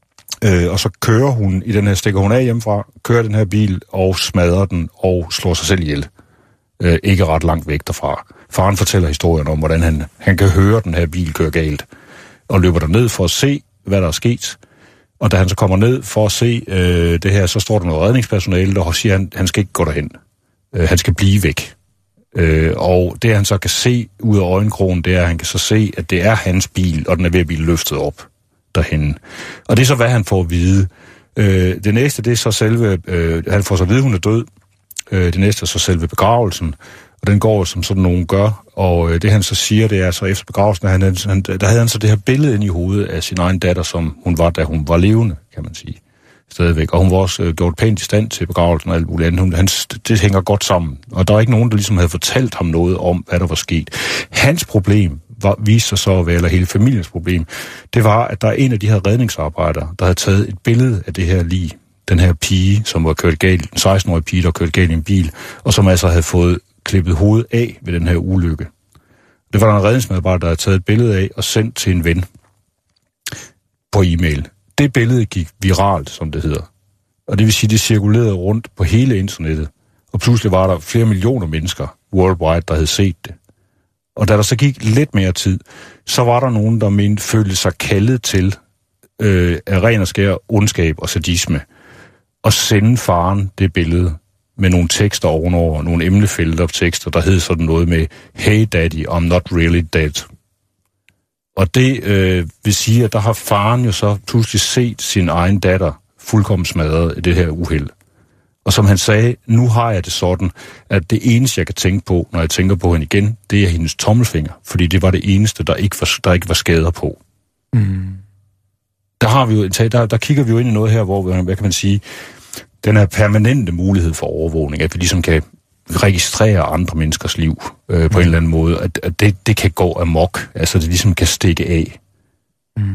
øh, og så kører hun i den her, stikker hun af hjemmefra, kører den her bil og smadrer den og slår sig selv ihjel. Øh, ikke ret langt væk derfra. Faren fortæller historien om, hvordan han, han kan høre den her bil køre galt, og løber derned for at se, hvad der er sket. Og da han så kommer ned for at se øh, det her, så står der noget redningspersonale, der siger, at han, han skal ikke gå derhen. Øh, han skal blive væk. Øh, og det han så kan se ud af øjenkrogen, det er, at han kan så se, at det er hans bil, og den er ved at blive løftet op derhen. Og det er så, hvad han får at vide. Øh, det næste, det er så selve, øh, han får så at vide, at hun er død. Øh, det næste er så selve begravelsen. Og den går, som sådan nogen gør, og øh, det han så siger, det er så efter begravelsen, at han, han, der havde han så det her billede inde i hovedet af sin egen datter, som hun var, da hun var levende, kan man sige, stadigvæk. Og hun var også øh, gjort pænt i stand til begravelsen og alt muligt andet. Hun, han, det hænger godt sammen. Og der var ikke nogen, der ligesom havde fortalt ham noget om, hvad der var sket. Hans problem var, viste sig så at være, eller hele familiens problem, det var, at der er en af de her redningsarbejdere, der havde taget et billede af det her lig. Den her pige, som var kørt galt, en seksten-årig pige, der kørte galt i en bil, og som altså havde fået klippet hovedet af ved den her ulykke. Det var der en redningsmedarbejder, der havde taget et billede af og sendt til en ven på e-mail. Det billede gik viralt, som det hedder. Og det vil sige, det cirkulerede rundt på hele internettet. Og pludselig var der flere millioner mennesker worldwide, der havde set det. Og da der så gik lidt mere tid, så var der nogen, der mente, følte sig kaldet til øh, af ren og skær ondskab og sadisme. og sende faren det billede med nogle tekster ovenover, nogle emnefelter tekster, der hed sådan noget med, hey daddy, I'm not really dead. Og det øh, vil sige, at der har faren jo så pludselig set sin egen datter fuldkommen smadret i det her uheld. Og som han sagde, nu har jeg det sådan, at det eneste, jeg kan tænke på, når jeg tænker på hende igen, det er hendes tommelfinger, fordi det var det eneste, der ikke var, der ikke var skader på. Mm. Der, har vi jo, der, der kigger vi jo ind i noget her, hvor, hvad kan man sige, den her permanente mulighed for overvågning, at vi ligesom kan registrere andre menneskers liv øh, på mm. en eller anden måde, at, at det, det kan gå amok, altså det ligesom kan stikke af. Mm.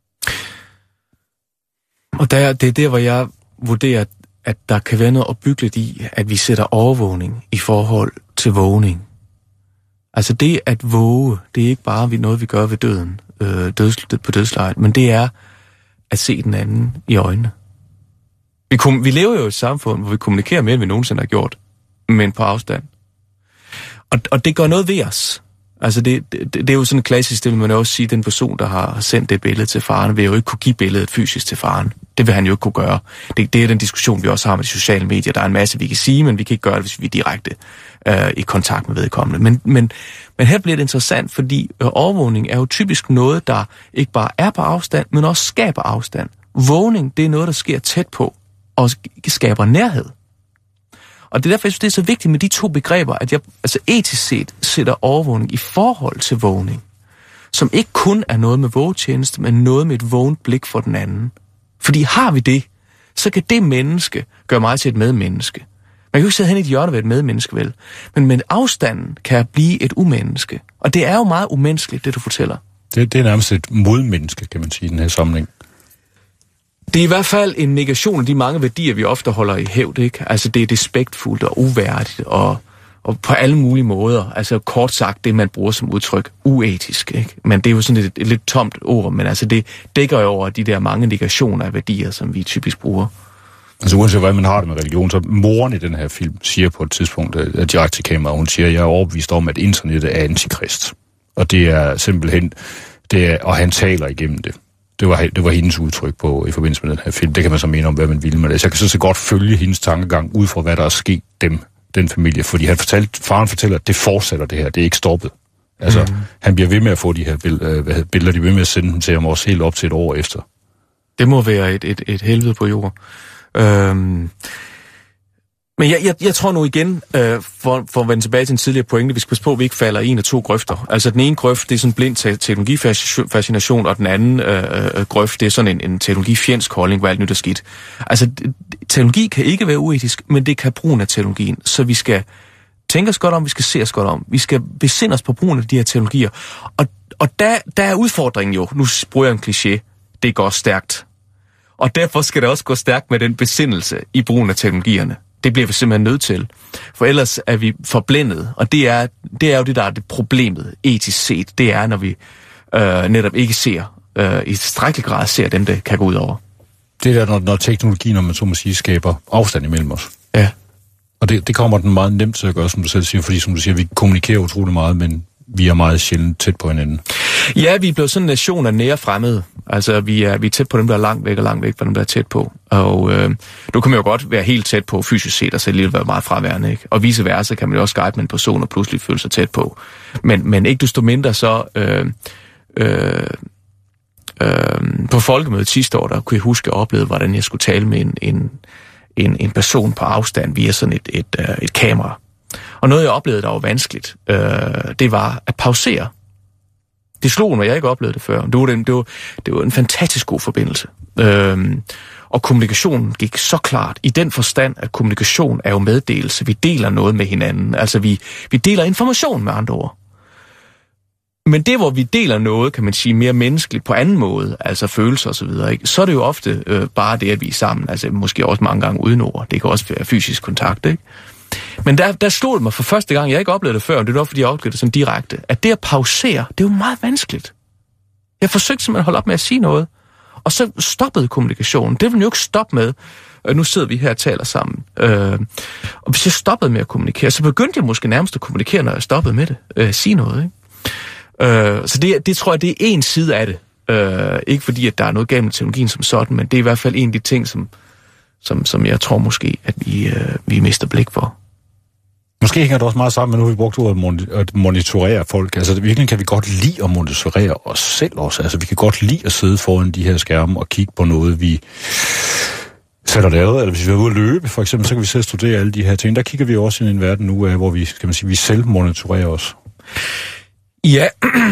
Og der, det er der, hvor jeg vurderer, at der kan være noget opbyggeligt i, at vi sætter overvågning i forhold til vågning. Altså det at våge, det er ikke bare noget, vi gør ved døden, øh, døds, på dødslejet, men det er at se den anden i øjnene. Vi, kom, vi lever jo i et samfund, hvor vi kommunikerer mere, end vi nogensinde har gjort, men på afstand. Og, og det gør noget ved os. Altså det, det, det er jo sådan en klassisk, det vil man også sige, den person, der har sendt det billede til faren, vil jo ikke kunne give billedet fysisk til faren. Det vil han jo ikke kunne gøre. Det, det er den diskussion, vi også har med de sociale medier. Der er en masse, vi kan sige, men vi kan ikke gøre det, hvis vi er direkte øh, i kontakt med vedkommende. Men, men, men her bliver det interessant, fordi øh, overvågning er jo typisk noget, der ikke bare er på afstand, men også skaber afstand. Vågning, det er noget, der sker tæt på, og skaber nærhed. Og det er derfor, jeg synes, det er så vigtigt med de to begreber, at jeg altså etisk set sætter overvågning i forhold til vågning, som ikke kun er noget med vågetjeneste, men noget med et vågent blik for den anden. Fordi har vi det, så kan det menneske gøre mig til et medmenneske. Man kan jo ikke sidde hen i et hjørne ved et medmenneske, vel? Men med afstanden kan jeg blive et umenneske. Og det er jo meget umenneskeligt, det du fortæller. Det, det er nærmest et modmenneske, kan man sige, i den her sammenhæng. Det er i hvert fald en negation af de mange værdier, vi ofte holder i hævd, ikke? Altså det er despektfuldt og uværdigt og, og på alle mulige måder. Altså kort sagt, det man bruger som udtryk, uetisk, ikke? Men det er jo sådan et, et lidt tomt ord, men altså det dækker jo over de der mange negationer af værdier, som vi typisk bruger. Altså uanset hvad man har det med religion, så moren i den her film siger på et tidspunkt, at direkte til kamera, hun siger, at jeg er overbevist om, at internettet er antikrist. Og det er simpelthen, det er, og han taler igennem det. Det var, det var hendes udtryk på i forbindelse med den her film. Det kan man så mene om, hvad man vil med det. Så jeg kan så, så godt følge hendes tankegang ud fra, hvad der er sket dem, den familie. Fordi han fortalte, faren fortæller, at det fortsætter det her. Det er ikke stoppet. Altså, mm. han bliver ved med at få de her billeder, hvad hedder, billeder, de er ved med at sende dem til ham også helt op til et år efter. Det må være et, et, et helvede på jord. Øhm... Men jeg, jeg, jeg tror nu igen, øh, for, for at vende tilbage til en tidligere pointe, vi skal passe på, at vi ikke falder i en af to grøfter. Altså den ene grøft, det er sådan en blind te- teknologifascination, og den anden øh, grøft, det er sådan en, en teknologifjendsk holdning, hvor alt nyt er skidt. Altså teknologi kan ikke være uetisk, men det kan brugen af teknologien. Så vi skal tænke os godt om, vi skal se os godt om. Vi skal besinde os på brugen af de her teknologier. Og, og der, der er udfordringen jo, nu bruger jeg en kliché, det går stærkt. Og derfor skal det også gå stærkt med den besindelse i brugen af teknologierne. Det bliver vi simpelthen nødt til. For ellers er vi forblændet, og det er, det er jo det, der er det problemet, etisk set. Det er, når vi øh, netop ikke ser, øh, i tilstrækkelig grad ser dem, der kan gå ud over. Det er der, når, når teknologien, om man så må sige, skaber afstand imellem os. Ja. Og det, det kommer den meget nemt til at gøre, som du selv siger, fordi som du siger, vi kommunikerer utrolig meget, men vi er meget sjældent tæt på hinanden. Ja, vi er blevet sådan en nation af nære fremmede. Altså, vi er, vi er tæt på dem, der er langt væk, og langt væk på dem, der er tæt på. Og øh, nu kan man jo godt være helt tæt på fysisk set, og så alligevel være meget fraværende, ikke? Og vice versa kan man jo også skype med en person, og pludselig føle sig tæt på. Men, men ikke desto mindre så... Øh, øh, øh, på folkemødet sidste år, der kunne jeg huske at opleve, hvordan jeg skulle tale med en, en, en, en person på afstand via sådan et, et, et, et kamera. Og noget, jeg oplevede, der var vanskeligt, øh, det var at pausere. Det slog mig, jeg ikke oplevede det før. Det var, det, det var, det var en fantastisk god forbindelse. Øh, og kommunikationen gik så klart i den forstand, at kommunikation er jo meddelelse. Vi deler noget med hinanden. Altså, vi, vi deler information med andre ord. Men det, hvor vi deler noget, kan man sige, mere menneskeligt på anden måde, altså følelser og så videre, ikke? Så er det jo ofte øh, bare det, at vi er sammen. Altså, måske også mange gange uden ord. Det kan også være fysisk kontakt, ikke? Men der, der slog det mig for første gang, jeg ikke oplevede det før, og det er nok, fordi jeg oplevede det sådan direkte, at det at pausere, det er jo meget vanskeligt. Jeg forsøgte simpelthen at holde op med at sige noget, og så stoppede kommunikationen. Det vil man jo ikke stoppe med. Nu sidder vi her og taler sammen. Øh, og hvis jeg stoppede med at kommunikere, så begyndte jeg måske nærmest at kommunikere, når jeg stoppede med det. Øh, sige noget, ikke? Øh, så det, det tror jeg, det er en side af det. Øh, ikke fordi, at der er noget galt med teknologien som sådan, men det er i hvert fald en af de ting, som som, som jeg tror måske, at vi, øh, vi mister blik for. Måske hænger det også meget sammen med, nu har vi brugt ordet at monitorere folk. Altså virkelig kan vi godt lide at monitorere os selv også. Altså vi kan godt lide at sidde foran de her skærme og kigge på noget, vi selv har lavet. Eller hvis vi er ude at løbe, for eksempel, så kan vi selv studere alle de her ting. Der kigger vi også ind i en verden nu, hvor vi, skal man sige, vi selv monitorerer os. Ja,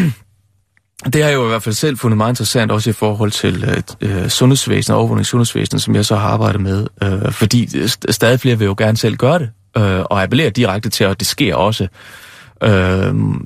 det har jeg jo i hvert fald selv fundet meget interessant, også i forhold til øh, sundhedsvæsenet og overvågning sundhedsvæsenet, som jeg så har arbejdet med. Øh, fordi stadig flere vil jo gerne selv gøre det. Og appellerer direkte til, at det sker også, øh,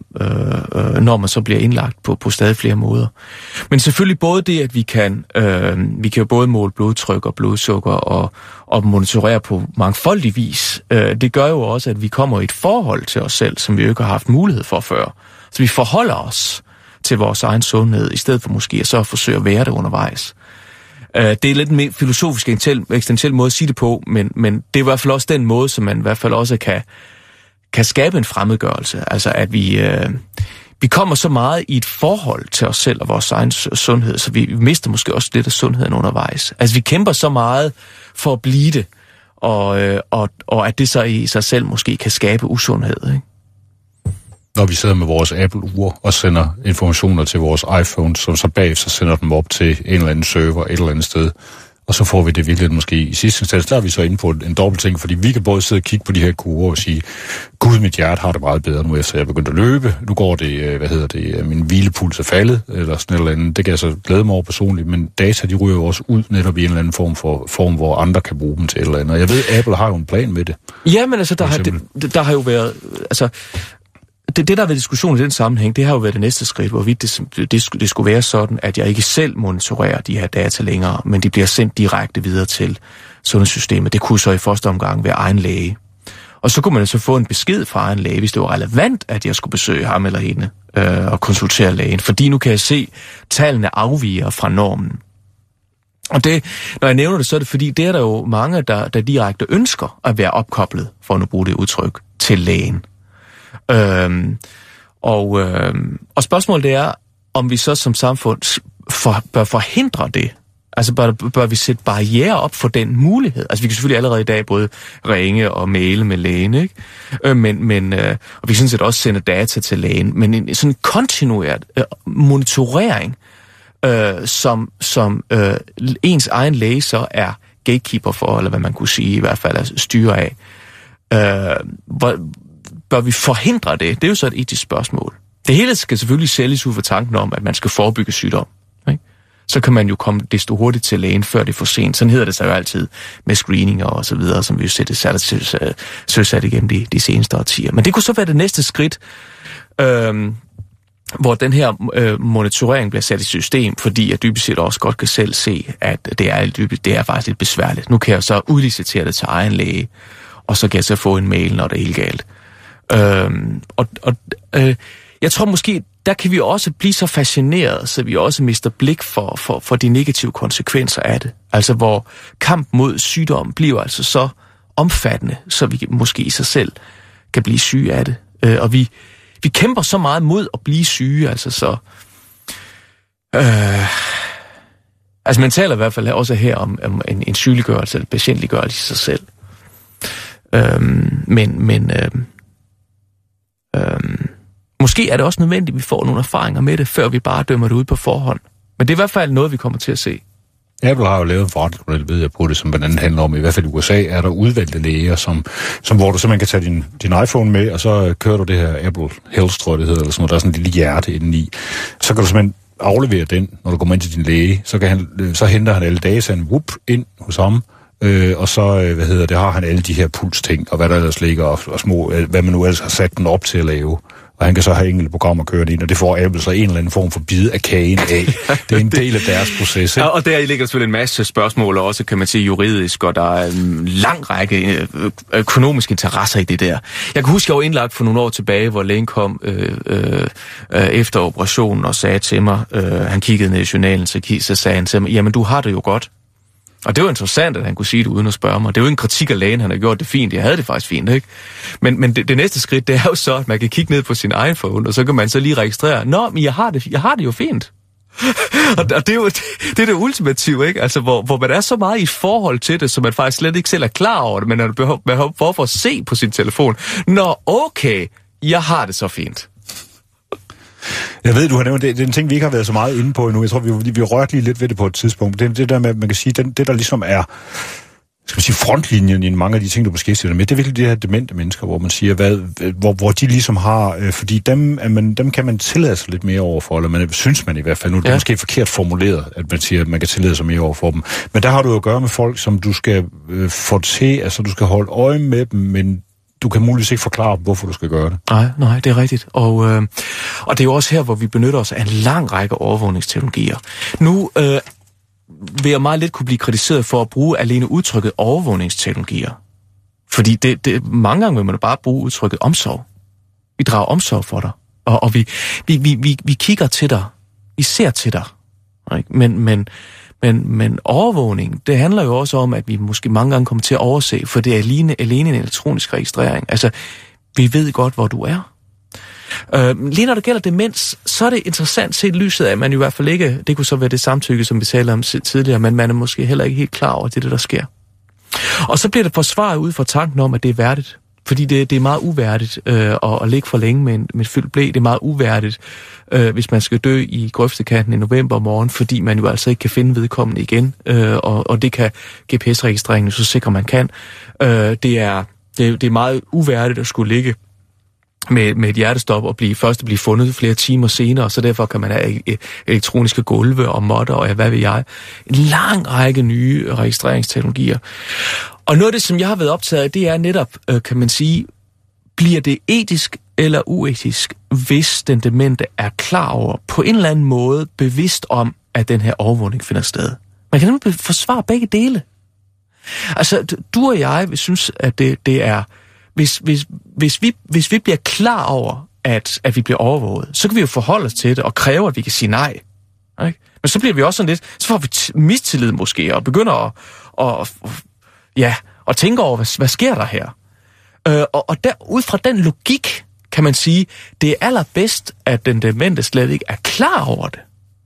øh, når man så bliver indlagt på, på stadig flere måder. Men selvfølgelig både det, at vi kan, øh, vi kan jo både måle blodtryk og blodsukker og, og monitorere på mangfoldig vis, øh, det gør jo også, at vi kommer i et forhold til os selv, som vi jo ikke har haft mulighed for før. Så vi forholder os til vores egen sundhed, i stedet for måske at så forsøge at være det undervejs. Det er lidt en mere filosofisk, eksistentiel måde at sige det på, men, men det er i hvert fald også den måde, som man i hvert fald også kan, kan skabe en fremmedgørelse. Altså at vi, øh, vi kommer så meget i et forhold til os selv og vores egen sundhed, så vi mister måske også lidt af sundheden undervejs. Altså vi kæmper så meget for at blive det, og, øh, og, og at det så i sig selv måske kan skabe usundhed, ikke? Når vi sidder med vores Apple-ur og sender informationer til vores iPhone, som så bagefter sender dem op til en eller anden server et eller andet sted, og så får vi det virkelig måske i sidste instans, der er vi så inde på en dobbelt ting, fordi vi kan både sidde og kigge på de her kurer og sige, gud, mit hjerte har det meget bedre nu, efter jeg er begyndt at løbe, nu går det, hvad hedder det, min hvilepuls er faldet, eller sådan eller andet. Det kan jeg så glæde mig over personligt, men data, de ryger jo også ud netop i en eller anden form, for, form hvor andre kan bruge dem til et eller andet. Og jeg ved, Apple har jo en plan med det. Ja, men altså, der, har, det, der har jo været, altså, Det, det, der har været diskussion i den sammenhæng, det har jo været det næste skridt, hvorvidt det, det, det skulle være sådan, at jeg ikke selv monitorerer de her data længere, men de bliver sendt direkte videre til sundhedssystemet. Det kunne så i første omgang være egen læge. Og så kunne man så få en besked fra egen læge, hvis det var relevant, at jeg skulle besøge ham eller hende øh, og konsultere lægen. Fordi nu kan jeg se, at tallene afviger fra normen. Og det, når jeg nævner det, så er det fordi, det er der jo mange, der, der direkte ønsker at være opkoblet, for at nu bruge det udtryk, til lægen. Øhm, og, øhm, og spørgsmålet det er, om vi så som samfund for, bør forhindre det. Altså bør, bør vi sætte barrierer op for den mulighed. Altså vi kan selvfølgelig allerede i dag både ringe og maile med lægen, ikke? Øh, men, men, øh, og vi kan sådan set også sende data til lægen, men en sådan kontinueret øh, monitorering, øh, som, som øh, ens egen læge så er gatekeeper for, eller hvad man kunne sige i hvert fald er styre af. Øh, hvor, Bør vi forhindre det? Det er jo så et etisk spørgsmål. Det hele skal selvfølgelig sælges ud for tanken om, at man skal forebygge sygdom. Ikke? Så kan man jo komme desto hurtigt til lægen, før det er for sent. Sådan hedder det sig jo altid med screeninger og så videre, som vi jo sætter særligt søsat igennem de, de seneste årtier. Men det kunne så være det næste skridt, øh, hvor den her øh, monitorering bliver sat i system, fordi jeg dybest set også godt kan selv se, at det er, det er faktisk lidt besværligt. Nu kan jeg så udlicitere det til egen læge, og så kan jeg så få en mail, når det er helt galt. Øhm, og og øh, jeg tror måske, der kan vi også blive så fascineret, så vi også mister blik for, for, for de negative konsekvenser af det. Altså hvor kamp mod sygdom bliver altså så omfattende, så vi måske i sig selv kan blive syge af det. Øh, og vi, vi kæmper så meget mod at blive syge, altså så... Øh, altså man taler i hvert fald også her om, om en, en sygeliggørelse eller patientliggørelse i sig selv. Øh, men... men øh, Øhm, måske er det også nødvendigt, at vi får nogle erfaringer med det, før vi bare dømmer det ud på forhånd. Men det er i hvert fald noget, vi kommer til at se. Apple har jo lavet en forretningsmodel, ved jeg på det, som blandt andet handler om, i hvert fald i U S A, er der udvalgte læger, som, som hvor du simpelthen kan tage din, din iPhone med, og så kører du det her Apple Health, tror jeg det hedder, eller sådan noget, der er sådan en lille hjerte indeni. Så kan du simpelthen aflevere den, når du kommer ind til din læge, så, kan han, så henter han alle dataen, whoop, ind hos ham, Øh, og så, øh, hvad hedder det, har han alle de her pulsting, og hvad der ellers ligger, og, og små, øh, hvad man nu ellers har sat den op til at lave. Og han kan så have enkelte programmer kørende ind, og det får Apple så en eller anden form for bid af kagen af. Det er en del af deres proces. Ja, og der ligger selvfølgelig en masse spørgsmål, og også kan man sige juridisk, og der er en lang række økonomiske interesser i det der. Jeg kan huske, jeg var indlagt for nogle år tilbage, hvor lægen kom øh, øh, efter operationen og sagde til mig, øh, han kiggede ned i journalen, så, så sagde han til mig, jamen du har det jo godt. Og det var interessant, at han kunne sige det uden at spørge mig. Det er jo en kritik af lægen, han har gjort det fint. Jeg havde det faktisk fint, ikke? Men, men det, det næste skridt, det er jo så, at man kan kigge ned på sin iPhone, og så kan man så lige registrere, nå, men jeg har det, jeg har det jo fint. og det er jo det, det, er det ultimative, ikke? Altså, hvor, hvor man er så meget i forhold til det, så man faktisk slet ikke selv er klar over det, men man har behov, behov for at se på sin telefon. Nå, okay, jeg har det så fint. Jeg ved, du har nævnt, det, det er en ting, vi ikke har været så meget inde på endnu. Jeg tror, vi, vi har rørt lige lidt ved det på et tidspunkt. Det, det der med, man kan sige, det, det der ligesom er, skal man sige, frontlinjen i mange af de ting, du beskæftiger dig med, det er virkelig de her demente mennesker, hvor man siger, hvad, hvor, hvor de ligesom har, øh, fordi dem, at man, dem kan man tillade sig lidt mere overfor, eller man synes man i hvert fald, nu er det ja. måske forkert formuleret, at man siger, at man kan tillade sig mere overfor dem. Men der har du jo at gøre med folk, som du skal øh, få til, altså du skal holde øje med dem, men du kan muligvis ikke forklare, hvorfor du skal gøre det. Nej, nej, det er rigtigt. Og, øh, og det er jo også her, hvor vi benytter os af en lang række overvågningsteknologier. Nu øh, vil jeg meget let kunne blive kritiseret for at bruge alene udtrykket overvågningsteknologier. Fordi det, det, mange gange vil man bare bruge udtrykket omsorg. Vi drager omsorg for dig. Og, og vi, vi, vi, vi, vi kigger til dig. Vi ser til dig. Ikke? Men, men, men, men overvågning, det handler jo også om, at vi måske mange gange kommer til at overse, for det er alene, alene en elektronisk registrering. Altså, vi ved godt, hvor du er. Øh, lige når det gælder demens, så er det interessant set lyset af, at man i hvert fald ikke, det kunne så være det samtykke, som vi talte om tidligere, men man er måske heller ikke helt klar over, at det er det, der sker. Og så bliver det forsvaret ud fra tanken om, at det er værdigt. Fordi det, det er meget uværdigt øh, at, at ligge for længe med en med fyldt blæ. Det er meget uværdigt, øh, hvis man skal dø i grøftekanten i november morgen, fordi man jo altså ikke kan finde vedkommende igen. Øh, og, og det kan G P S-registreringen så sikre, man kan. Øh, det, er, det, det er meget uværdigt at skulle ligge med, med et hjertestop og blive, først at blive fundet flere timer senere, så derfor kan man have elektroniske gulve og modder og ja, hvad ved jeg. En lang række nye registreringsteknologier. Og noget af det, som jeg har været optaget af, det er netop, øh, kan man sige, bliver det etisk eller uetisk, hvis den demente er klar over, på en eller anden måde bevidst om, at den her overvågning finder sted. Man kan nemlig forsvare begge dele. Altså, du og jeg vi synes, at det, det er, hvis, hvis, hvis, vi, hvis vi bliver klar over, at, at vi bliver overvåget, så kan vi jo forholde os til det og kræve, at vi kan sige nej. Ikke? Men så bliver vi også sådan lidt, så får vi t- mistillid måske, og begynder at, at, ja, at tænke over, hvad, hvad sker der her? Øh, og og der, ud fra den logik, kan man sige, det er allerbedst, at den demente slet ikke er klar over det.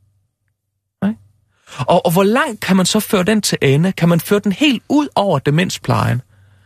Okay? Og, og hvor langt kan man så føre den til ende? Kan man føre den helt ud over demensplejen?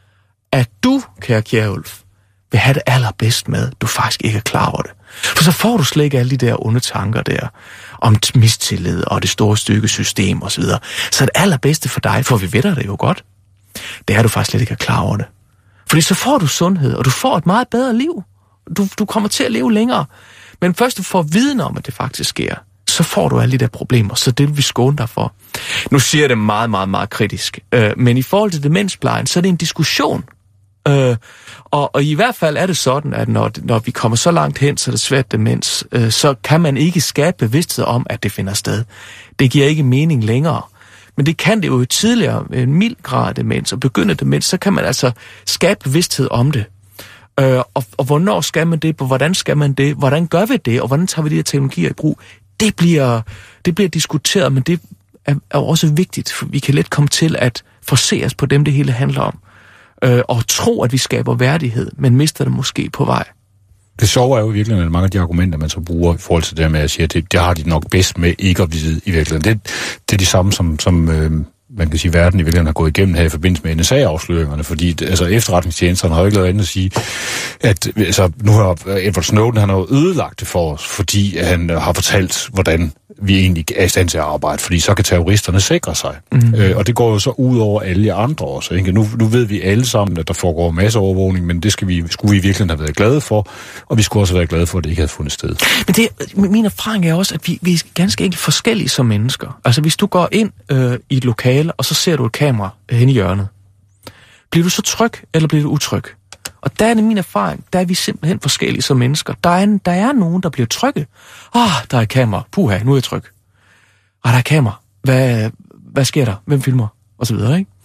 At du, kære Kjærulf, vil have det allerbedst med, du faktisk ikke er klar over det. For så får du slet ikke alle de der onde tanker der, om mistillid og det store stykke system osv. Så det allerbedste for dig, for vi ved dig det jo godt, det er, at du faktisk slet ikke er klar over det. Fordi så får du sundhed, og du får et meget bedre liv. Du, du kommer til at leve længere. Men først du får viden om, at det faktisk sker, så får du alle de der problemer, så det vil vi skåne dig for. Nu siger jeg det meget, meget, meget kritisk. Øh, men i forhold til demensplejen, så er det en diskussion. Øh, og, og i hvert fald er det sådan, at når, når vi kommer så langt hen, så er det svært demens, øh, så kan man ikke skabe bevidsthed om, at det finder sted. Det giver ikke mening længere. Men det kan det jo tidligere med en mild grad demens og begyndende demens, så kan man altså skabe bevidsthed om det. Øh, og, og hvornår skal man det? Hvordan skal man det? Hvordan gør vi det? Og hvordan tager vi de her teknologier i brug? Det bliver, det bliver diskuteret, men det er, er også vigtigt, for vi kan let komme til at forse os på dem, det hele handler om. Øh, og tro, at vi skaber værdighed, men mister det måske på vej. Det sjove er jo virkelig, at mange af de argumenter, man så bruger i forhold til det med at sige, at det, det har de nok bedst med ikke at vide i virkeligheden. Det, det er de samme, som, som øh, man kan sige, verden i virkeligheden har gået igennem her i forbindelse med N S A-afsløringerne, fordi altså, efterretningstjenesterne har jo ikke lavet andet at sige, at altså, nu har Edward Snowden, han har jo ødelagt det for os, fordi han har fortalt, hvordan vi egentlig er i stand til at arbejde, fordi så kan terroristerne sikre sig. Mm. Øh, og det går jo så ud over alle andre også. Ikke? Nu, nu ved vi alle sammen, at der foregår masseovervågning, men det skal vi, skulle vi virkelig have været glade for, og vi skulle også være glade for, at det ikke havde fundet sted. Men det, min erfaring er også, at vi, vi er ganske enkelt forskellige som mennesker. Altså hvis du går ind øh, i et lokale, og så ser du et kamera øh, hen i hjørnet, bliver du så tryg, eller bliver du utryg? Og der er det min erfaring, der er vi simpelthen forskellige som mennesker. Der er, en, der er nogen, der bliver trygge. Åh, oh, der er kamera. Puha, nu er jeg tryg. Og der er kamera. Hvad, hvad sker der? Hvem filmer? Og så videre, ikke?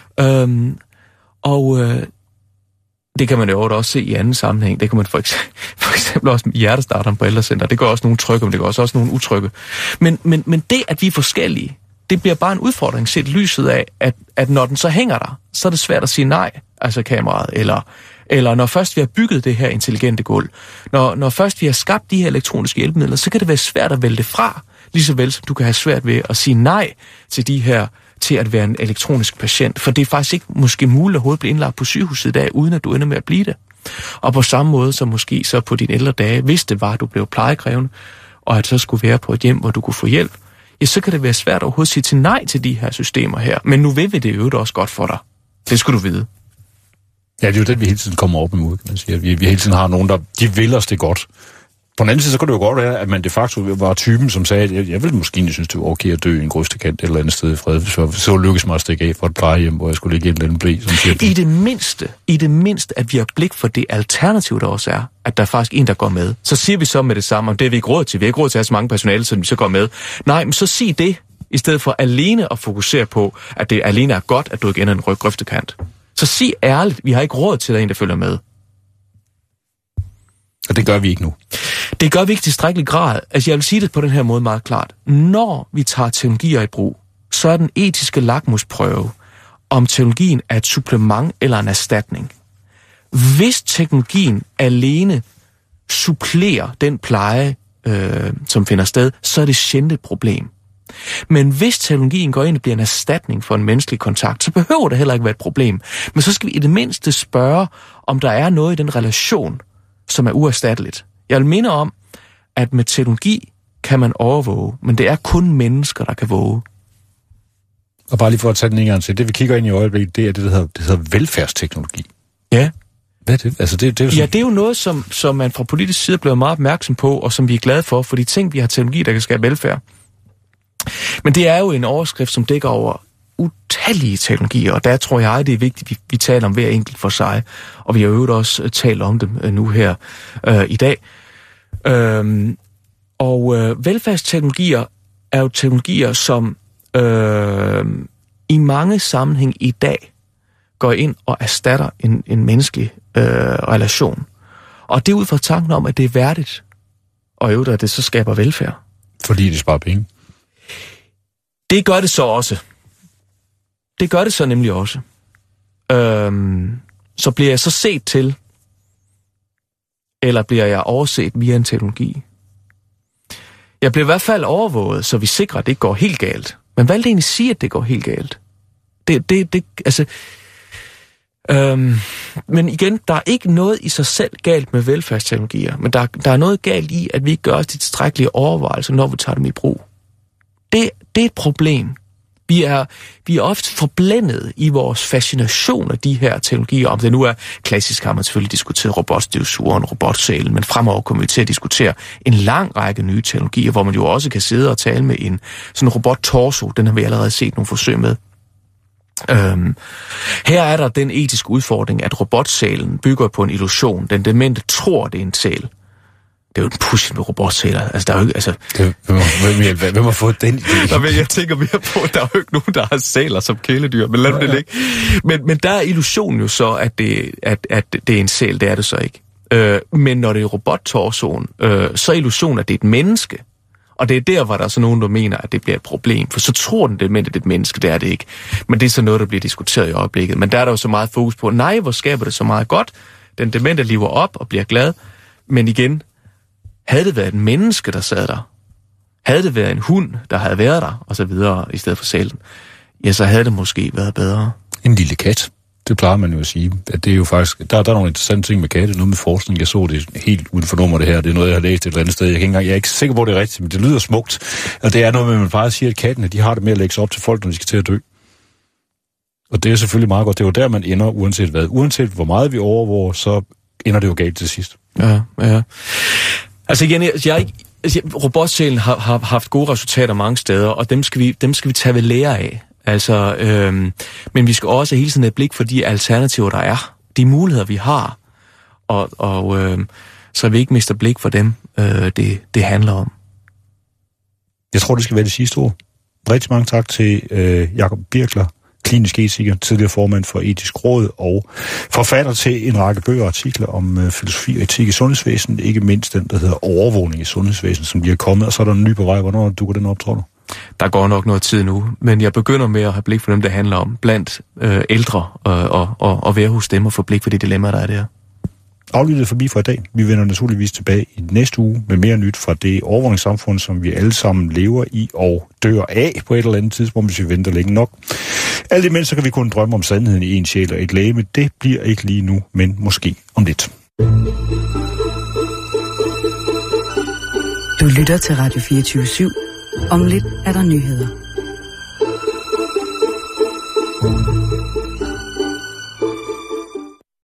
Øhm, og øh, det kan man jo også se i anden sammenhæng. Det kan man for eksempel, for eksempel også med hjertestarteren på ældrecenter. Det gør også nogle trygge, men det gør også, også nogle utrygge. Men, men, men det, at vi er forskellige, det bliver bare en udfordring set lyset af, at, at når den så hænger der, så er det svært at sige nej, altså kameraet, eller, eller når først vi har bygget det her intelligente gulv, når, når først vi har skabt de her elektroniske hjælpemidler, så kan det være svært at vælge det fra, Lige så vel som du kan have svært ved at sige nej til de her, til at være en elektronisk patient. For det er faktisk ikke måske muligt at overhovedet blive indlagt på sygehuset i dag, uden at du ender med at blive det. Og på samme måde som måske så på dine ældre dage, hvis det var, at du blev plejekrævende, og at så skulle være på et hjem, hvor du kunne få hjælp, ja, så kan det være svært at overhovedet sige til nej til de her systemer her. Men nu vil vi det jo også godt for dig. Det skulle du vide. Ja, det er jo det, vi hele tiden kommer op imod, kan man sige. Vi, vi hele tiden har nogen, der de vil os det godt. På den anden side, så kunne det jo godt være, at man de facto var typen, som sagde, at jeg, jeg ville måske ikke synes, det var okay at dø i en grøftekant et eller andet sted i fred. Så, så lykkes mig at stikke af for et plejehjem, hvor jeg skulle ligge i en eller anden blæ. I det mindste, i det mindste, at vi har blik for det alternativ, der også er, at der er faktisk en, der går med. Så siger vi så med det samme, om det er vi ikke råd til. Vi har ikke råd til at have så mange personale, som vi så går med. Nej, men så sig det, i stedet for alene at fokusere på, at det alene er godt, at du ikke ender en grøftekant. Så sig ærligt, vi har ikke råd til, at der er en, der følger med. Og det gør vi ikke nu. Det gør vi ikke i tilstrækkelig grad. Altså, jeg vil sige det på den her måde meget klart. Når vi tager teknologier i brug, så er den etiske lakmusprøve, om teknologien er et supplement eller en erstatning. Hvis teknologien alene supplerer den pleje, øh, som finder sted, så er det sjældent et problem. Men hvis teknologien går ind og bliver en erstatning for en menneskelig kontakt, så behøver det heller ikke være et problem. Men så skal vi i det mindste spørge, om der er noget i den relation, som er uerstatteligt. Jeg vil minde om, at med teknologi kan man overvåge, men det er kun mennesker, der kan våge. Og bare lige for at tage den en gang til, det vi kigger ind i øjeblikket, det er det, der hedder, det hedder velfærdsteknologi. Ja. Hvad er det? Altså, det, det er jo sådan... Ja, det er jo noget, som, som man fra politisk side er blevet meget opmærksom på, og som vi er glade for, fordi ting, vi har teknologi, der kan skabe velfærd. Men det er jo en overskrift, som dækker over utallige teknologier, og der tror jeg, det er vigtigt, at vi, vi taler om hver enkelt for sig, og vi har jo også talt om dem nu her øh, i dag. Øhm, og øh, velfærdsteknologier er jo teknologier, som øh, i mange sammenhæng i dag går ind og erstatter en, en menneskelig øh, relation. Og det er ud fra tanken om, at det er værdigt, og jo, at det så skaber velfærd. Fordi det sparer penge? Det gør det så også. Det gør det så nemlig også. Øhm, så bliver jeg så set til, eller bliver jeg overset via en teknologi? Jeg bliver i hvert fald overvåget, så vi sikrer, at det ikke går helt galt. Men hvad vil det egentlig sige, at det går helt galt? Det, det, det, altså... Øhm, men igen, der er ikke noget i sig selv galt med velfærdsteknologier, men der, der er noget galt i, at vi ikke gør os de tilstrækkelige overvejelser, når vi tager dem i brug. Det, det er et problem. Vi er, vi er ofte forblændet i vores fascination af de her teknologier. Om det nu er klassisk, har man selvfølgelig diskuteret robotstøvsugeren, robotsælen, men fremover kommer vi til at diskutere en lang række nye teknologier, hvor man jo også kan sidde og tale med en sådan en robot-torso. Den har vi allerede set nogle forsøg med. Øhm, her er der den etiske udfordring, at robotsælen bygger på en illusion. Den demente tror, det er en sæl. Det er jo en push med robotsæler. Altså, der er jo ikke, altså... Det, hvem, hvem, hvem har fået den idé? Nå, men jeg tænker mere på, at der er jo ikke nogen, der har sæler som kæledyr, men lad ja, det ligge. Men, men der er illusionen jo så, at det, at, at det er en sæl, det er det så ikke. Øh, men når det er robot-torsoen, øh, så er illusionen, at det er et menneske. Og det er der, hvor der er så nogen, der mener, at det bliver et problem. For så tror den demente, at det er et menneske, det er det ikke. Men det er så noget, der bliver diskuteret i øjeblikket. Men der er der jo så meget fokus på, nej, hvor skaber det så meget godt. Den demente lever op og bliver glad. Men igen, havde det været et menneske, der sad der, havde det været en hund, der havde været der, og så videre, i stedet for sælen, ja, så havde det måske været bedre. En lille kat. Det plejer man jo at sige. At det er jo faktisk, der, der er nogle interessante ting med katte, noget med forskning. Jeg så det helt uden for nummer det her. Det er noget, jeg har læst et eller andet sted. Jeg, kan ikke engang, jeg er ikke sikker på, det er rigtigt, men det lyder smukt. Og det er noget med, at man plejer at sige, at kattene, de har det med at lægge sig op til folk, når de skal til at dø. Og det er selvfølgelig meget godt. Det er jo der, man ender, uanset hvad. Uanset hvor meget vi overvåger, så ender det jo galt til sidst. Ja, ja. Altså igen, jeg, jeg, robotsælen har, har haft gode resultater mange steder, og dem skal vi, dem skal vi tage ved lære af. Altså, øhm, men vi skal også hele tiden have et blik for de alternativer, der er. De muligheder, vi har. Og, og øhm, så vi ikke mister blik for dem, øh, det, det handler om. Jeg tror, det skal være det sidste ord. Rigtig mange tak til øh, Jakob Birkler, klinisk etiker, tidligere formand for Etisk Råd og forfatter til en række bøger og artikler om øh, filosofi og etik i sundhedsvæsenet. Ikke mindst den, der hedder Overvågning i sundhedsvæsenet, som bliver kommet. Og så er der en ny på vej. Hvornår dukker den op, tror du? Der går nok noget tid nu, men jeg begynder med at have blik for dem, det handler om, blandt øh, ældre, øh, og, og, og være hos dem og få blik for de dilemmaer, der er der. Aflyttet forbi for i dag. Vi vender naturligvis tilbage i næste uge med mere nyt fra det overvågningssamfund, som vi alle sammen lever i og dør af på et eller andet tidspunkt, hvis vi venter længe nok. Alt imens så kan vi kun drømme om sandheden i en sjæl og et legeme. Det bliver ikke lige nu, men måske om lidt. Du lytter til Radio fireogtyve syv. Om lidt er der nyheder.